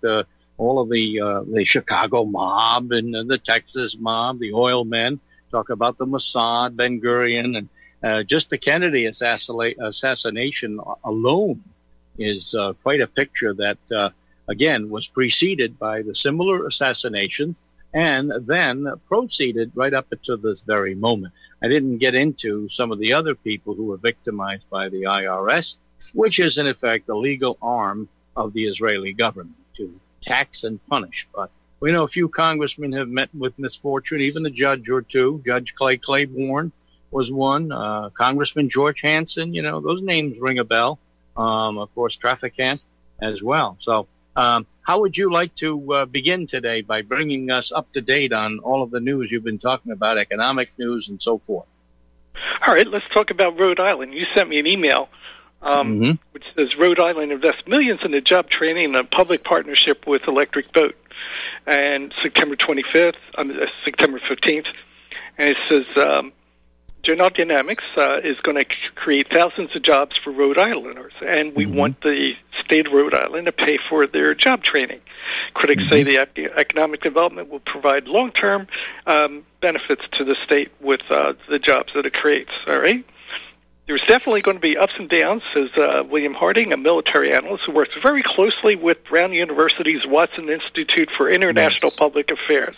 all of the uh, the Chicago mob and uh, the Texas mob, the oil men. Talk about the Mossad, Ben Gurion, and uh, just the Kennedy assassinate, assassination alone is uh, quite a picture that, uh, again, was preceded by the similar assassination and then proceeded right up to this very moment. I didn't get into some of the other people who were victimized by the I R S, which is, in effect, the legal arm of the Israeli government to tax and punish. But we know a few congressmen have met with misfortune, even a judge or two. Judge Clay Claiborne was one. Uh, Congressman George Hansen, you know, those names ring a bell. Um, of course, Trafficant as well. So um, how would you like to uh, begin today by bringing us up to date on all of the news you've been talking about, economic news and so forth? All right, let's talk about Rhode Island. You sent me an email um, mm-hmm. which says Rhode Island invests millions in a job training and a public partnership with Electric Boat. And September twenty-fifth, um, September fifteenth, and it says um, General Dynamics uh, is going to c- create thousands of jobs for Rhode Islanders, and we mm-hmm. want the state of Rhode Island to pay for their job training. Critics mm-hmm. say the ec- economic development will provide long-term um, benefits to the state with uh, the jobs that it creates. All right. There's definitely going to be ups and downs, says uh, William Harding, a military analyst who works very closely with Brown University's Watson Institute for International yes. Public Affairs.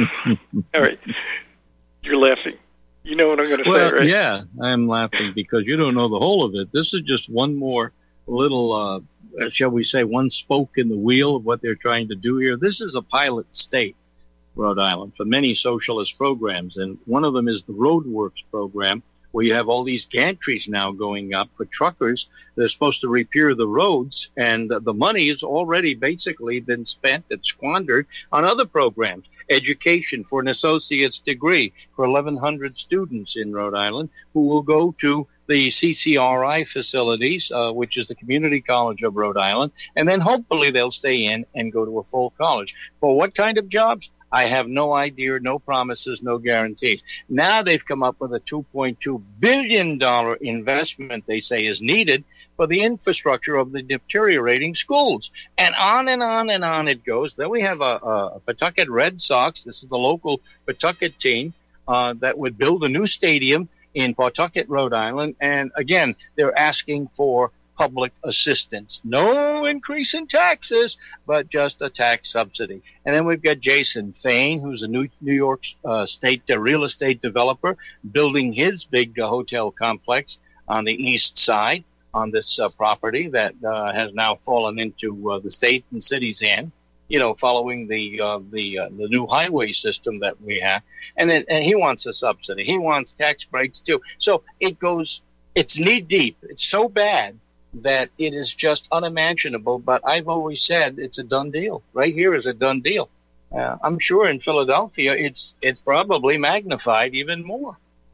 All right. You're laughing. You know what I'm going to well, say, right? Yeah, I'm laughing because you don't know the whole of it. This is just one more little, uh, shall we say, one spoke in the wheel of what they're trying to do here. This is a pilot state, Rhode Island, for many socialist programs, and one of them is the Roadworks program, where you have all these gantries now going up for truckers. They're supposed to repair the roads, and the money has already basically been spent and squandered on other programs. Education for an associate's degree for eleven hundred students in Rhode Island who will go to the C C R I facilities, uh, which is the Community College of Rhode Island, and then hopefully they'll stay in and go to a full college. For what kind of jobs? I have no idea, no promises, no guarantees. Now they've come up with a two point two billion dollars investment they say is needed for the infrastructure of the deteriorating schools. And on and on and on it goes. Then we have a, a Pawtucket Red Sox. This is the local Pawtucket team uh, that would build a new stadium in Pawtucket, Rhode Island. And again, they're asking for public assistance. No increase in taxes, but just a tax subsidy. And then we've got Jason Fain, who's a New, New York uh, State uh, real estate developer, building his big uh, hotel complex on the east side on this uh, property that uh, has now fallen into uh, the state and city's hand, you know, following the uh, the uh, the new highway system that we have. And then and he wants a subsidy. He wants tax breaks, too. So it goes, it's knee-deep. It's so bad that it is just unimaginable, but I've always said it's a done deal. Right here is a done deal. Uh, I'm sure in Philadelphia it's it's probably magnified even more.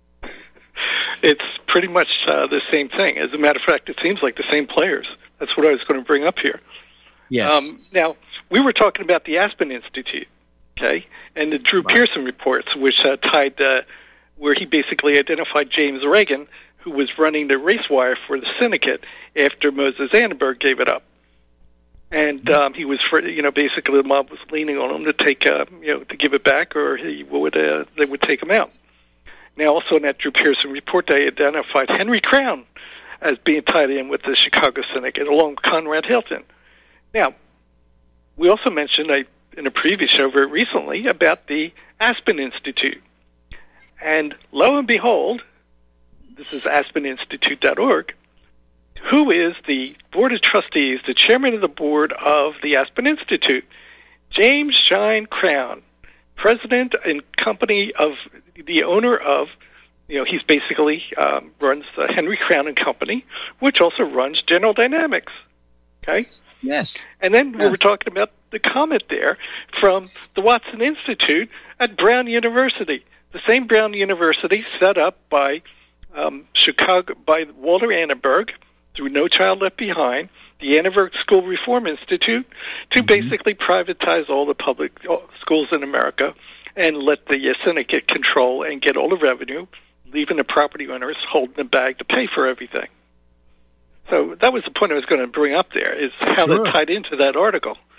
It's pretty much uh, the same thing. As a matter of fact, it seems like the same players. That's what I was going to bring up here. Yes. Um, now, we were talking about the Aspen Institute, okay, and the Drew right. Pearson reports, which uh, tied, uh, where he basically identified James Reagan, who was running the race wire for the syndicate after Moses Annenberg gave it up. And um, he was, for, you know, basically the mob was leaning on him to take, uh, you know, to give it back, or he would, uh, they would take him out. Now, also in that Drew Pearson report, they identified Henry Crown as being tied in with the Chicago syndicate, along with Conrad Hilton. Now, we also mentioned I, in a previous show very recently about the Aspen Institute. And lo and behold, this is aspen institute dot org, who is the Board of Trustees, the chairman of the board of the Aspen Institute? James Shine Crown, president and company of, the owner of, you know, he's basically um, runs the Henry Crown and Company, which also runs General Dynamics. Okay? Yes. And then yes. we were talking about the comment there from the Watson Institute at Brown University, the same Brown University set up by um, Chicago, by Walter Annenberg through No Child Left Behind, the Annenberg School Reform Institute, to mm-hmm. basically privatize all the public schools in America and let the uh, syndicate control and get all the revenue, leaving the property owners holding the bag to pay for everything. So that was the point I was going to bring up there, is how sure. that tied into that article.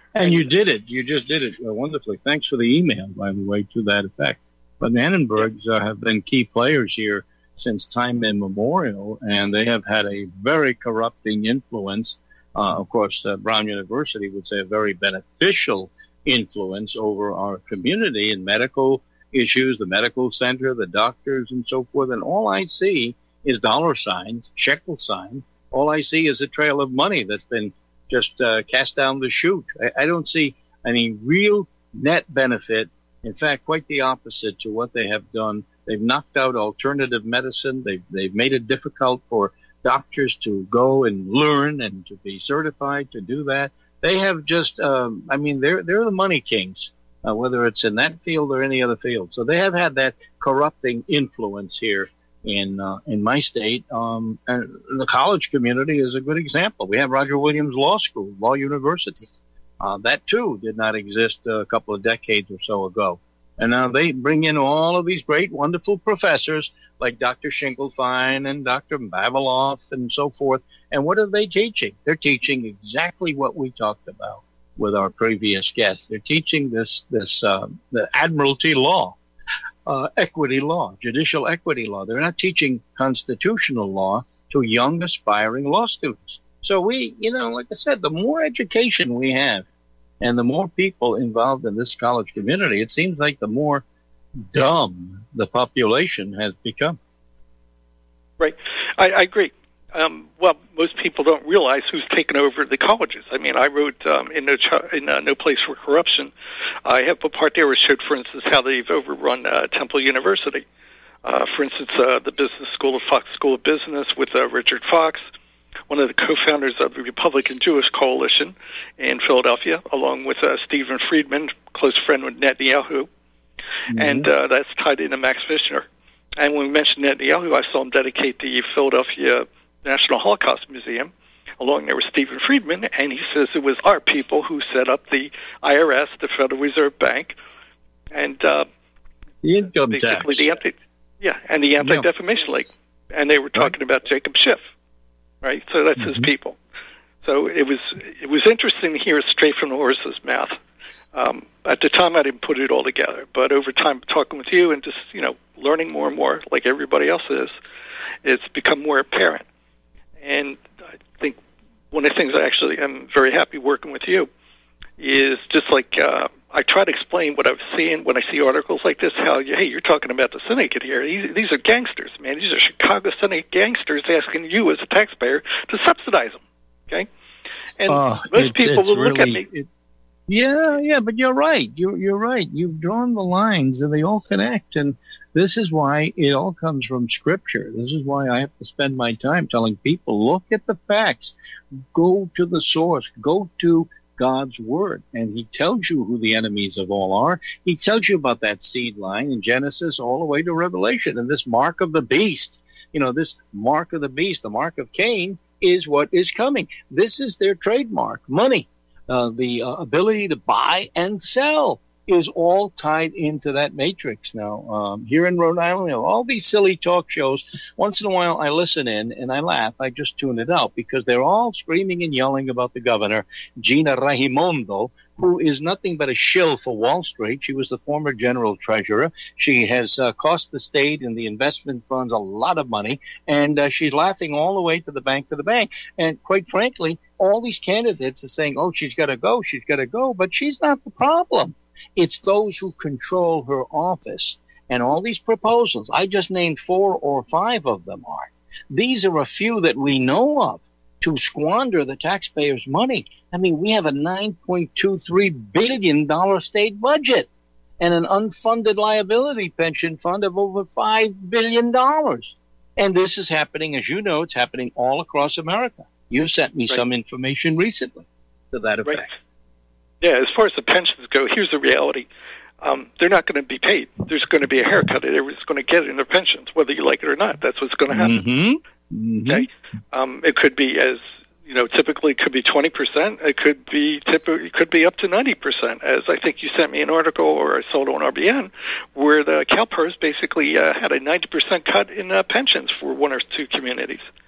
And you did it. You just did it uh, wonderfully. Thanks for the email, by the way, to that effect. But the Annenbergs uh, have been key players here since time immemorial, and they have had a very corrupting influence. Uh, of course, uh, Brown University would say a very beneficial influence over our community in medical issues, the medical center, the doctors, and so forth. And all I see is dollar signs, shekel signs. All I see is a trail of money that's been just uh, cast down the chute. I, I don't see any real net benefit. In fact, quite the opposite to what they have done. They've knocked out alternative medicine. They've, they've made it difficult for doctors to go and learn and to be certified to do that. They have just, um, I mean, they're, they're the money kings, uh, whether it's in that field or any other field. So they have had that corrupting influence here in uh, in my state. Um, and the college community is a good example. We have Roger Williams Law School, Law University. Uh, that, too, did not exist a couple of decades or so ago. And now they bring in all of these great, wonderful professors like Doctor Shinglefine and Doctor Babeloff and so forth. And what are they teaching? They're teaching exactly what we talked about with our previous guest. They're teaching this, this uh, the admiralty law, uh, equity law, judicial equity law. They're not teaching constitutional law to young, aspiring law students. So we, you know, like I said, the more education we have, and the more people involved in this college community, it seems like the more dumb the population has become. Right. I, I agree. Um, well, most people don't realize who's taken over the colleges. I mean, I wrote um, in, no, Ch- in uh, No Place for Corruption, I have a part there which showed, for instance, how they've overrun uh, Temple University. Uh, for instance, uh, the business school of Fox School of Business with uh, Richard Fox, one of the co-founders of the Republican Jewish Coalition in Philadelphia, along with uh, Stephen Friedman, close friend with Netanyahu. Mm-hmm. And uh, that's tied into Max Vishner. And when we mentioned Netanyahu, I saw him dedicate the Philadelphia National Holocaust Museum, along there with Stephen Friedman, and he says it was our people who set up the I R S, the Federal Reserve Bank, and uh, the income basically tax. the anti, yeah, and the Anti-Defamation League. And they were talking right. about Jacob Schiff. Right, so that's mm-hmm. his people. So it was it was interesting to hear it straight from the horse's mouth. Um, at the time, I didn't put it all together, but over time, talking with you and just you know learning more and more, like everybody else is, it's become more apparent. And I think one of the things I actually am very happy working with you is just like uh, I try to explain what I've seen when I see articles like this. How hey, you're talking about the syndicate here? These, these are gangsters, man. These are Chicago syndicate gangsters asking you as a taxpayer to subsidize them. Okay, and oh, most it's, people it's will look really, at me. It, yeah, yeah, but you're right. You, you're right. You've drawn the lines, and they all connect. And this is why it all comes from Scripture. This is why I have to spend my time telling people, look at the facts, go to the source, go to God's word, and he tells you who the enemies of all are. He tells you about that seed line in Genesis all the way to Revelation, and this mark of the beast, you know, this mark of the beast, the mark of Cain, is what is coming. This is their trademark, money. Uh, the uh, ability to buy and sell is all tied into that matrix now. Um, here in Rhode Island, you know, all these silly talk shows, once in a while I listen in and I laugh. I just tune it out because they're all screaming and yelling about the governor, Gina Raimondo, who is nothing but a shill for Wall Street. She was the former general treasurer. She has uh, cost the state and the investment funds a lot of money, and uh, she's laughing all the way to the bank, to the bank. And quite frankly, all these candidates are saying, oh, she's got to go, she's got to go, but she's not the problem. It's those who control her office. And all these proposals, I just named four or five of them are. These are a few that we know of to squander the taxpayers' money. I mean, we have a nine point two three billion dollars state budget and an unfunded liability pension fund of over five billion dollars. And this is happening, as you know, it's happening all across America. You sent me right. some information recently to that effect. Right. Yeah, as far as the pensions go, here's the reality. Um, they're not going to be paid. There's going to be a haircut. Everyone's going to get it in their pensions, whether you like it or not. That's what's going to happen. Mm-hmm. Mm-hmm. Okay, um, it could be as you know. Typically, it could be twenty percent. It could be typically it could be up to ninety percent. As I think you sent me an article, or I saw it on R B N, where the CalPERS basically uh, had a ninety percent cut in uh, pensions for one or two communities.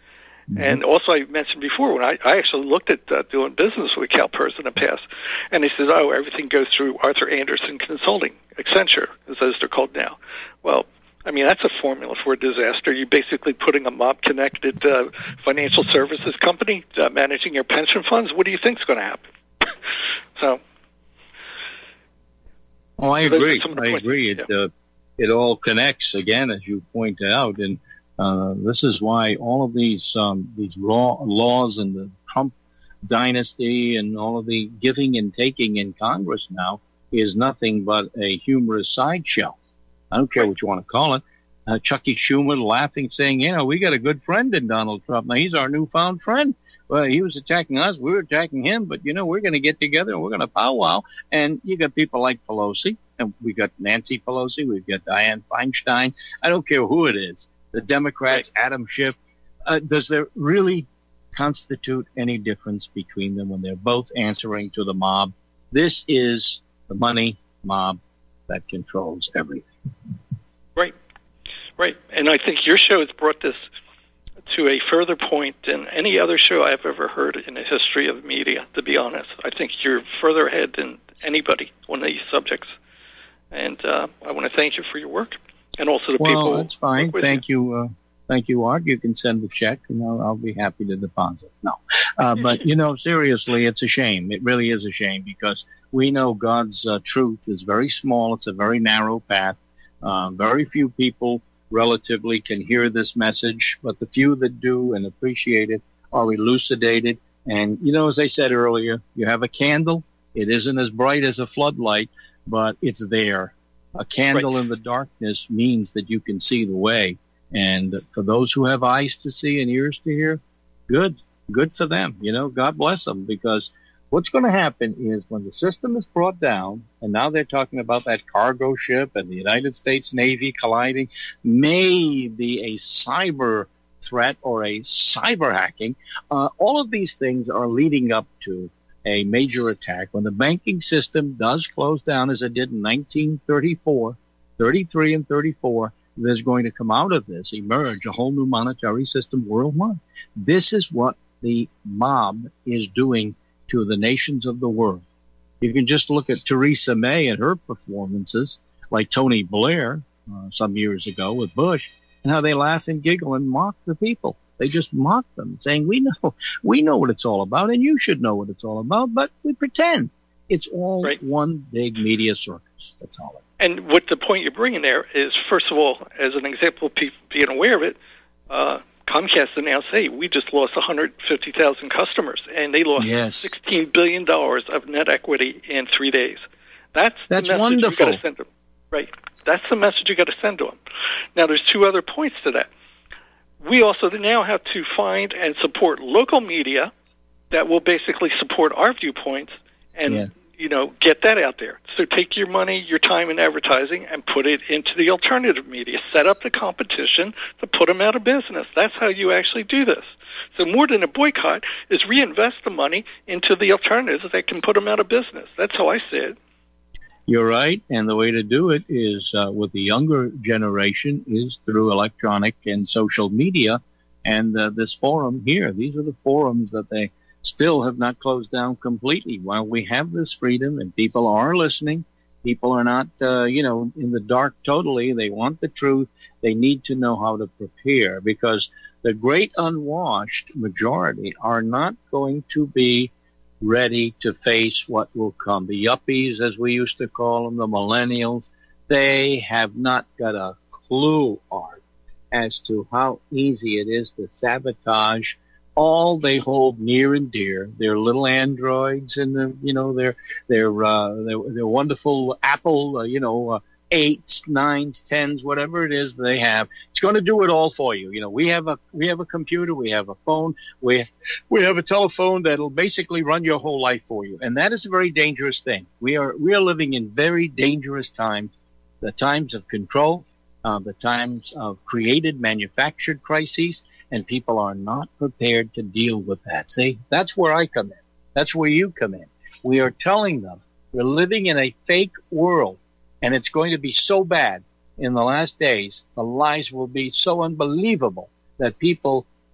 Mm-hmm. And also, I mentioned before, when I, I actually looked at uh, doing business with CalPERS in the past, and they said, oh, everything goes through Arthur Andersen Consulting, Accenture, as they're called now. Well, I mean, that's a formula for a disaster. You're basically putting a mob-connected uh, financial services company uh, managing your pension funds. What do you think is going to happen? so, Oh, I agree. I agree. It, uh, it all connects, again, as you point out, and uh, this is why all of these um, these law, laws and the Trump dynasty and all of the giving and taking in Congress now is nothing but a humorous sideshow. I don't care what you want to call it. Uh, Chucky Schumer laughing, saying, you know, we got a good friend in Donald Trump. Now, he's our newfound friend. Well, he was attacking us. We were attacking him. But, you know, we're going to get together and we're going to powwow. And you got people like Pelosi. And we got Nancy Pelosi. We've got Dianne Feinstein. I don't care who it is. The Democrats, right. Adam Schiff. Uh, does there really constitute any difference between them when they're both answering to the mob? This is the money mob that controls everything. Right. Right. And I think your show has brought this to a further point than any other show I've ever heard in the history of media, to be honest. I think you're further ahead than anybody on these subjects. And uh, I want to thank you for your work, and also the well, people. Well, that's fine. Thank you. you uh, thank you, Art. You can send the check, and I'll, I'll be happy to deposit. No. Uh, but, you know, seriously, it's a shame. It really is a shame, because we know God's uh, truth is very small. It's a very narrow path. Uh, very few people relatively can hear this message, but the few that do and appreciate it are elucidated. And, you know, as I said earlier, you have a candle. It isn't as bright as a floodlight, but it's there. A candle right. in the darkness means that you can see the way. And for those who have eyes to see and ears to hear, good, good for them. You know, God bless them, because what's going to happen is when the system is brought down, and now they're talking about that cargo ship and the United States Navy colliding, maybe a cyber threat or a cyber hacking. Uh, all of these things are leading up to a major attack. When the banking system does close down, as it did in nineteen thirty-four, thirty-three and thirty-four, there's going to come out of this, emerge a whole new monetary system worldwide. This is what the mob is doing to the nations of the world. You can just look at Theresa May and her performances, like Tony Blair uh, some years ago with Bush, and how they laugh and giggle and mock the people. They just mock them, saying, we know we know what it's all about, and you should know what it's all about, but we pretend. It's all right. One big media circus. That's all it is. And what the point you're bringing there is, first of all, as an example of people being aware of it, uh, Comcast announced, hey, we just lost one hundred fifty thousand customers, and they lost yes. sixteen billion dollars of net equity in three days. That's, That's the message wonderful. you got to send them. Right. That's the message you got to send to them. Now, there's two other points to that. We also now have to find and support local media that will basically support our viewpoints and, yeah. you know, get that out there. So take your money, your time in advertising, and put it into the alternative media. Set up the competition to put them out of business. That's how you actually do this. So more than a boycott is reinvest the money into the alternatives that can put them out of business. That's how I see it. You're right, and the way to do it is uh, with the younger generation is through electronic and social media, and uh, this forum here. These are the forums that they still have not closed down completely. While we have this freedom and people are listening, people are not, uh, you know, in the dark totally. They want the truth. They need to know how to prepare, because the great unwashed majority are not going to be ready to face what will come. The yuppies, as we used to call them, the millennials, they have not got a clue, Art, as to how easy it is to sabotage all they hold near and dear. Their little androids and the, you know, their their uh, their, their wonderful Apple, uh, you know, uh, eights, nines, tens, whatever it is they have. It's going to do it all for you. You know, we have a we have a computer, we have a phone, we we have a telephone that'll basically run your whole life for you, and that is a very dangerous thing. We are we are living in very dangerous times, the times of control, uh, the times of created, manufactured crises, and people are not prepared to deal with that. See, that's where I come in. That's where you come in. We are telling them we're living in a fake world. And it's going to be so bad in the last days, the lies will be so unbelievable that people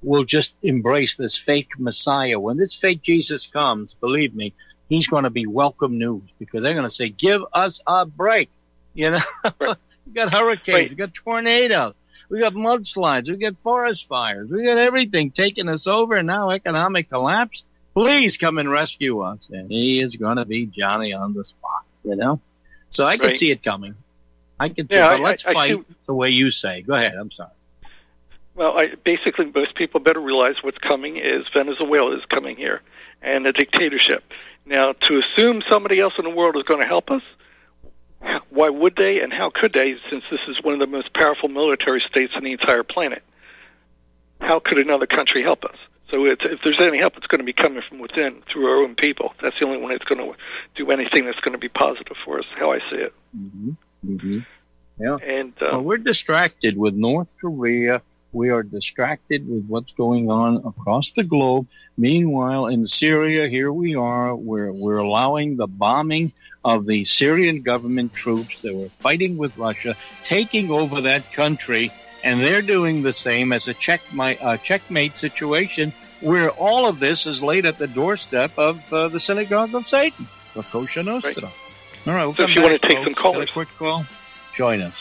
will just embrace this fake Messiah. When this fake Jesus comes, believe me, he's going to be welcome news, because they're going to say, give us a break. You know, right. We got hurricanes, right. We got tornadoes, we got mudslides, we got forest fires, we got everything taking us over, and now economic collapse. Please come and rescue us. And he is going to be Johnny on the spot, you know? So I can right. see it coming. I can see yeah, it, but I, let's I, fight I see... the way you say. Go ahead, I'm sorry. Well, I, basically, most people better realize what's coming is Venezuela is coming here, and a dictatorship. Now, to assume somebody else in the world is going to help us, why would they and how could they, since this is one of the most powerful military states on the entire planet? How could another country help us? So it's, if there's any help, it's going to be coming from within, through our own people. That's the only one that's going to do anything that's going to be positive for us, how I see it. Mm-hmm. Mm-hmm. Yeah. And uh, well, we're distracted with North Korea. We are distracted with what's going on across the globe. Meanwhile, in Syria, here we are. We're, we're allowing the bombing of the Syrian government troops that were fighting with Russia, taking over that country, and they're doing the same as a checkmate, uh, checkmate situation where all of this is laid at the doorstep of uh, the synagogue of Satan, the Kosher Nostra. Right. All right, we'll so come if you back, want to take folks. some callers. Got a quick call? Join us.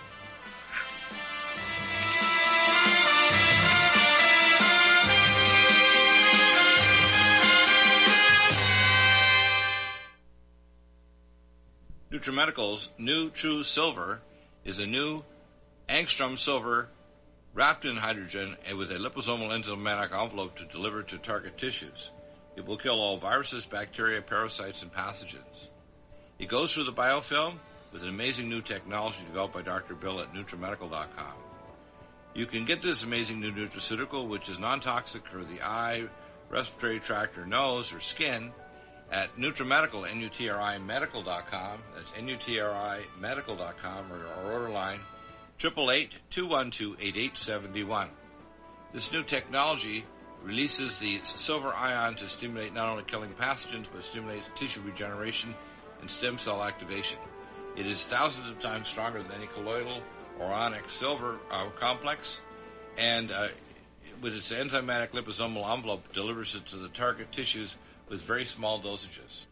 NutriMedical's new True Silver is a new angstrom silver wrapped in hydrogen and with a liposomal enzymatic envelope to deliver to target tissues. It will kill all viruses, bacteria, parasites, and pathogens. It goes through the biofilm with an amazing new technology developed by Doctor Bill at NutriMedical dot com. You can get this amazing new nutraceutical, which is non-toxic for the eye, respiratory tract, or nose, or skin, at NutriMedical, N U T R I Medical dot com. That's N U T R I Medical dot com, or our order line, eight eight eight, two one two, eight eight seven one. This new technology releases the silver ion to stimulate not only killing pathogens, but stimulates tissue regeneration and stem cell activation. It is thousands of times stronger than any colloidal or onyx silver uh, complex, and uh, with its enzymatic liposomal envelope, delivers it to the target tissues with very small dosages.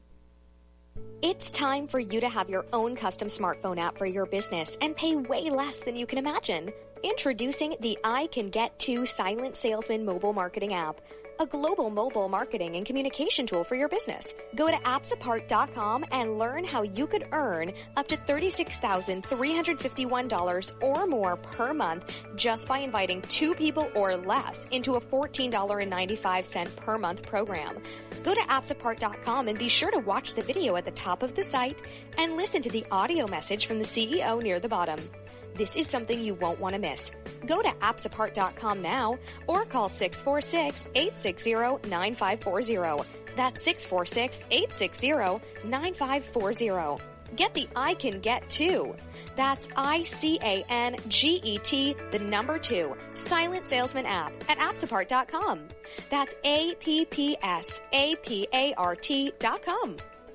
It's time for you to have your own custom smartphone app for your business and pay way less than you can imagine. Introducing the I Can Get To Silent Salesman mobile marketing app, a global mobile marketing and communication tool for your business. Go to apps apart dot com and learn how you could earn up to thirty-six thousand three hundred fifty-one dollars or more per month just by inviting two people or less into a fourteen dollars and ninety-five cents per month program. Go to apps apart dot com and be sure to watch the video at the top of the site and listen to the audio message from the C E O near the bottom. This is something you won't want to miss. Go to apps apart dot com now or call six four six, eight six zero, nine five four zero. That's six four six, eight six zero, nine five four zero. Get the I Can Get To. That's I C A N G E T, the number two, Silent Salesman app at apps apart dot com. That's A P P S A P A R T dot com.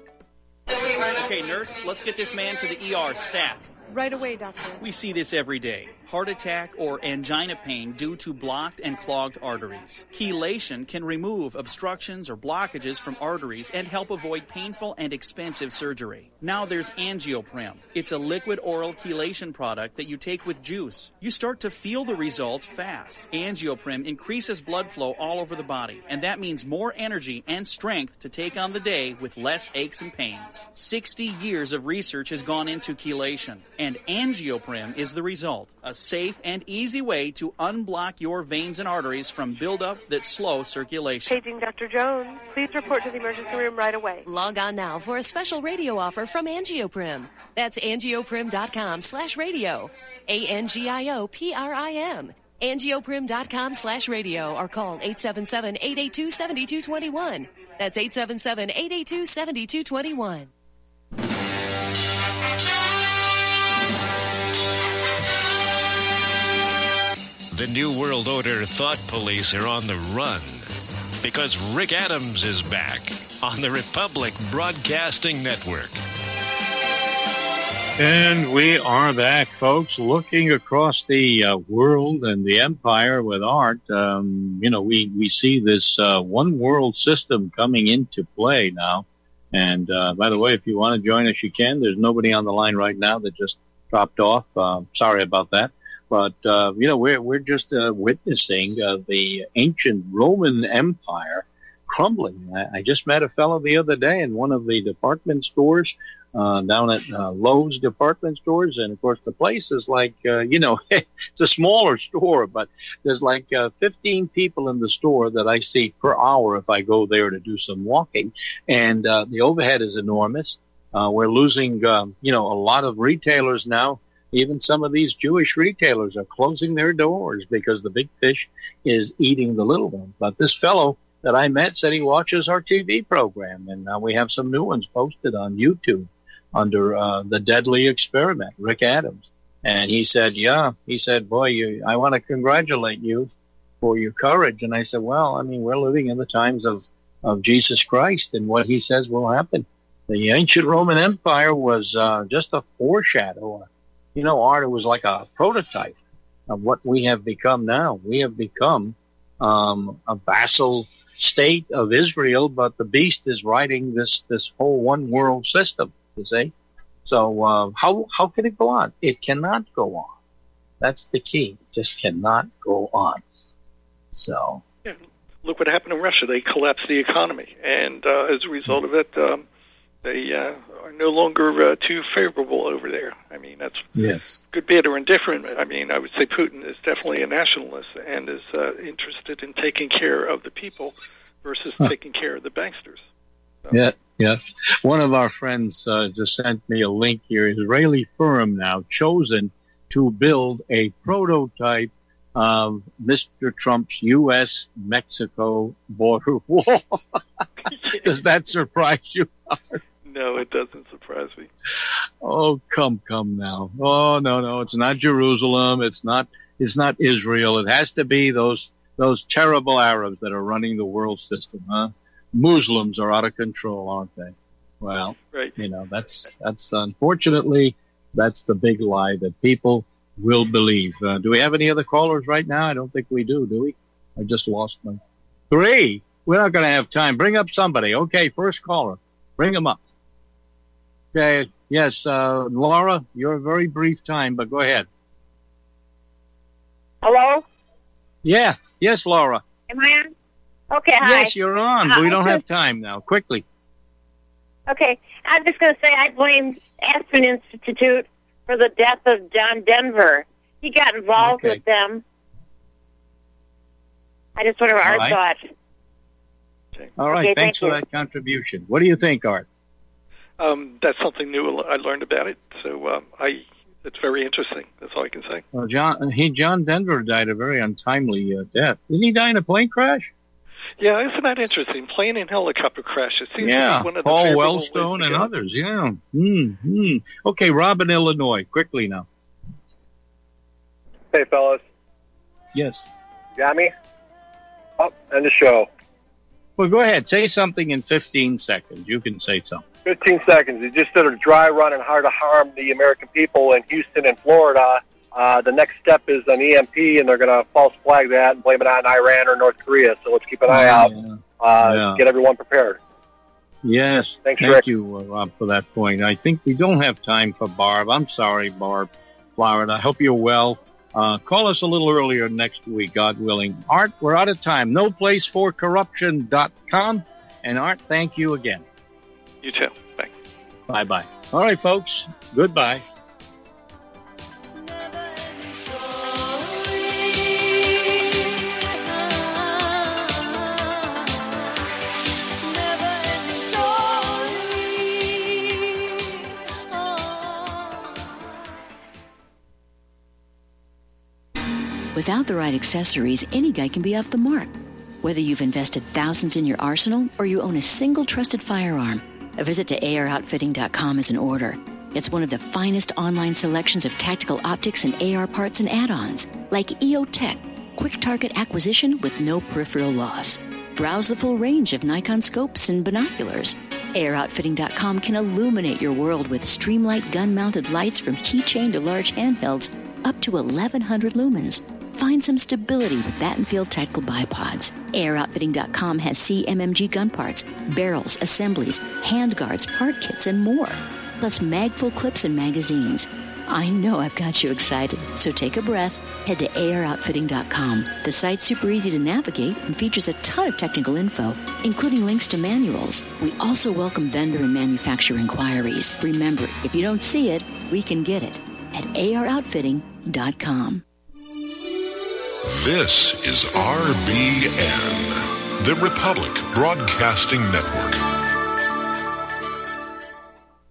Okay, nurse, let's get this man to the E R stat. Right away, doctor. We see this every day. Heart attack or angina pain due to blocked and clogged arteries. Chelation can remove obstructions or blockages from arteries and help avoid painful and expensive surgery. Now there's Angioprim. It's a liquid oral chelation product that you take with juice. You start to feel the results fast. Angioprim increases blood flow all over the body, and that means more energy and strength to take on the day with less aches and pains. sixty years of research has gone into chelation, and Angioprim is the result. A safe and easy way to unblock your veins and arteries from buildup that slow circulation. Paging Doctor Jones. Please report to the emergency room right away. Log on now for a special radio offer from Angioprim. That's angioprim dot com slash radio. A N G I O P R I M. angioprim dot com slash radio or call eight seven seven, eight eight two, seven two two one. That's eight seven seven, eight eight two, seven two two one. The New World Order thought police are on the run because Rick Adams is back on the Republic Broadcasting Network. And we are back, folks, looking across the uh, world and the empire with Art. Um, you know, we, we see this uh, one world system coming into play now. And uh, by the way, if you want to join us, you can. There's nobody on the line right now that just dropped off. Uh, sorry about that. But, uh, you know, we're, we're just uh, witnessing uh, the ancient Roman Empire crumbling. I, I just met a fellow the other day in one of the department stores uh, down at uh, Lowe's department stores. And, of course, the place is like, uh, you know, it's a smaller store, but there's like uh, fifteen people in the store that I see per hour if I go there to do some walking. And uh, the overhead is enormous. Uh, we're losing, um, you know, a lot of retailers now. Even some of these Jewish retailers are closing their doors because the big fish is eating the little one. But this fellow that I met said he watches our T V program, and uh, we have some new ones posted on YouTube under uh, The Deadly Experiment, Rick Adams. And he said, yeah, he said, boy, you, I want to congratulate you for your courage. And I said, well, I mean, we're living in the times of, of Jesus Christ, and what he says will happen. The ancient Roman Empire was uh, just a foreshadow. You know, Art, it was like a prototype of what we have become now. We have become um, a vassal state of Israel, but the beast is riding this, this whole one world system, you see. So uh, how how can it go on? It cannot go on. That's the key. It just cannot go on. So yeah, look what happened in Russia. They collapsed the economy, and uh, as a result of it, um, they uh, are no longer uh, too favorable over there. I mean, that's yes. good, bad, or indifferent. I mean, I would say Putin is definitely a nationalist and is uh, interested in taking care of the people versus huh. taking care of the banksters. So. Yeah, yes. One of our friends uh, just sent me a link here. Israeli firm now chosen to build a prototype of Mister Trump's U S Mexico border wall. Does that surprise you? No, it doesn't surprise me. Oh, come, come now. Oh, no, no, it's not Jerusalem. It's not, it's not Israel. It has to be those, those terrible Arabs that are running the world system, huh? Muslims are out of control, aren't they? Well, right. You know, that's, that's unfortunately, that's the big lie that people will believe. Uh, do we have any other callers right now? I don't think we do, do we? I just lost them. Three. We're not going to have time. Bring up somebody. Okay, first caller. Bring them up. Okay, yes, uh, Laura, you're a very brief time, but go ahead. Hello? Yeah, yes, Laura. Am I on? Okay, hi. Yes, you're on, but uh, we don't have time now. Quickly. Okay, I'm just going to say I blame Aspen Institute for the death of John Denver. He got involved okay. with them. I just want to our right. thoughts. All right, okay, thanks thank for you. that contribution. What do you think, Art? Um, that's something new I learned about it, so um, I it's very interesting. That's all I can say. Well, John, he John Denver died a very untimely uh, death. Didn't he die in a plane crash? Yeah, isn't that interesting? Plane and helicopter crash. It seems yeah, to be one of the Paul Wellstone and others. Yeah. Mm-hmm. Okay, Robin, Illinois. Quickly now. Hey, fellas. Yes. Got me? Oh, end the show. Well, go ahead. Say something in fifteen seconds. You can say something. fifteen seconds. He just did a dry run and hard to harm the American people in Houston and Florida. Uh, the next step is an E M P, and they're going to false flag that and blame it on Iran or North Korea. So let's keep an eye out. Yeah. Uh, yeah. Get everyone prepared. Yes. Thanks, Thank Rick. you, uh, Rob, for that point. I think we don't have time for Barb. I'm sorry, Barb. Florida. I hope you're well. Uh, call us a little earlier next week, God willing. Art, we're out of time. no place for corruption dot com. And Art, thank you again. You too. Thanks. Bye-bye. All right, folks. Goodbye. Without the right accessories, any guy can be off the mark. Whether you've invested thousands in your arsenal or you own a single trusted firearm, a visit to A R outfitting dot com is in order. It's one of the finest online selections of tactical optics and A R parts and add-ons, like E O Tech, quick target acquisition with no peripheral loss. Browse the full range of Nikon scopes and binoculars. A R Outfitting dot com can illuminate your world with Streamlight gun-mounted lights from keychain to large handhelds up to eleven hundred lumens. Find some stability with Battenfield Tactical Bipods. A R Outfitting dot com has C M M G gun parts, barrels, assemblies, handguards, part kits, and more. Plus mag-full clips and magazines. I know I've got you excited, so take a breath. Head to A R Outfitting dot com. The site's super easy to navigate and features a ton of technical info, including links to manuals. We also welcome vendor and manufacturer inquiries. Remember, if you don't see it, we can get it at A R Outfitting dot com. This is R B N, the Republic Broadcasting Network.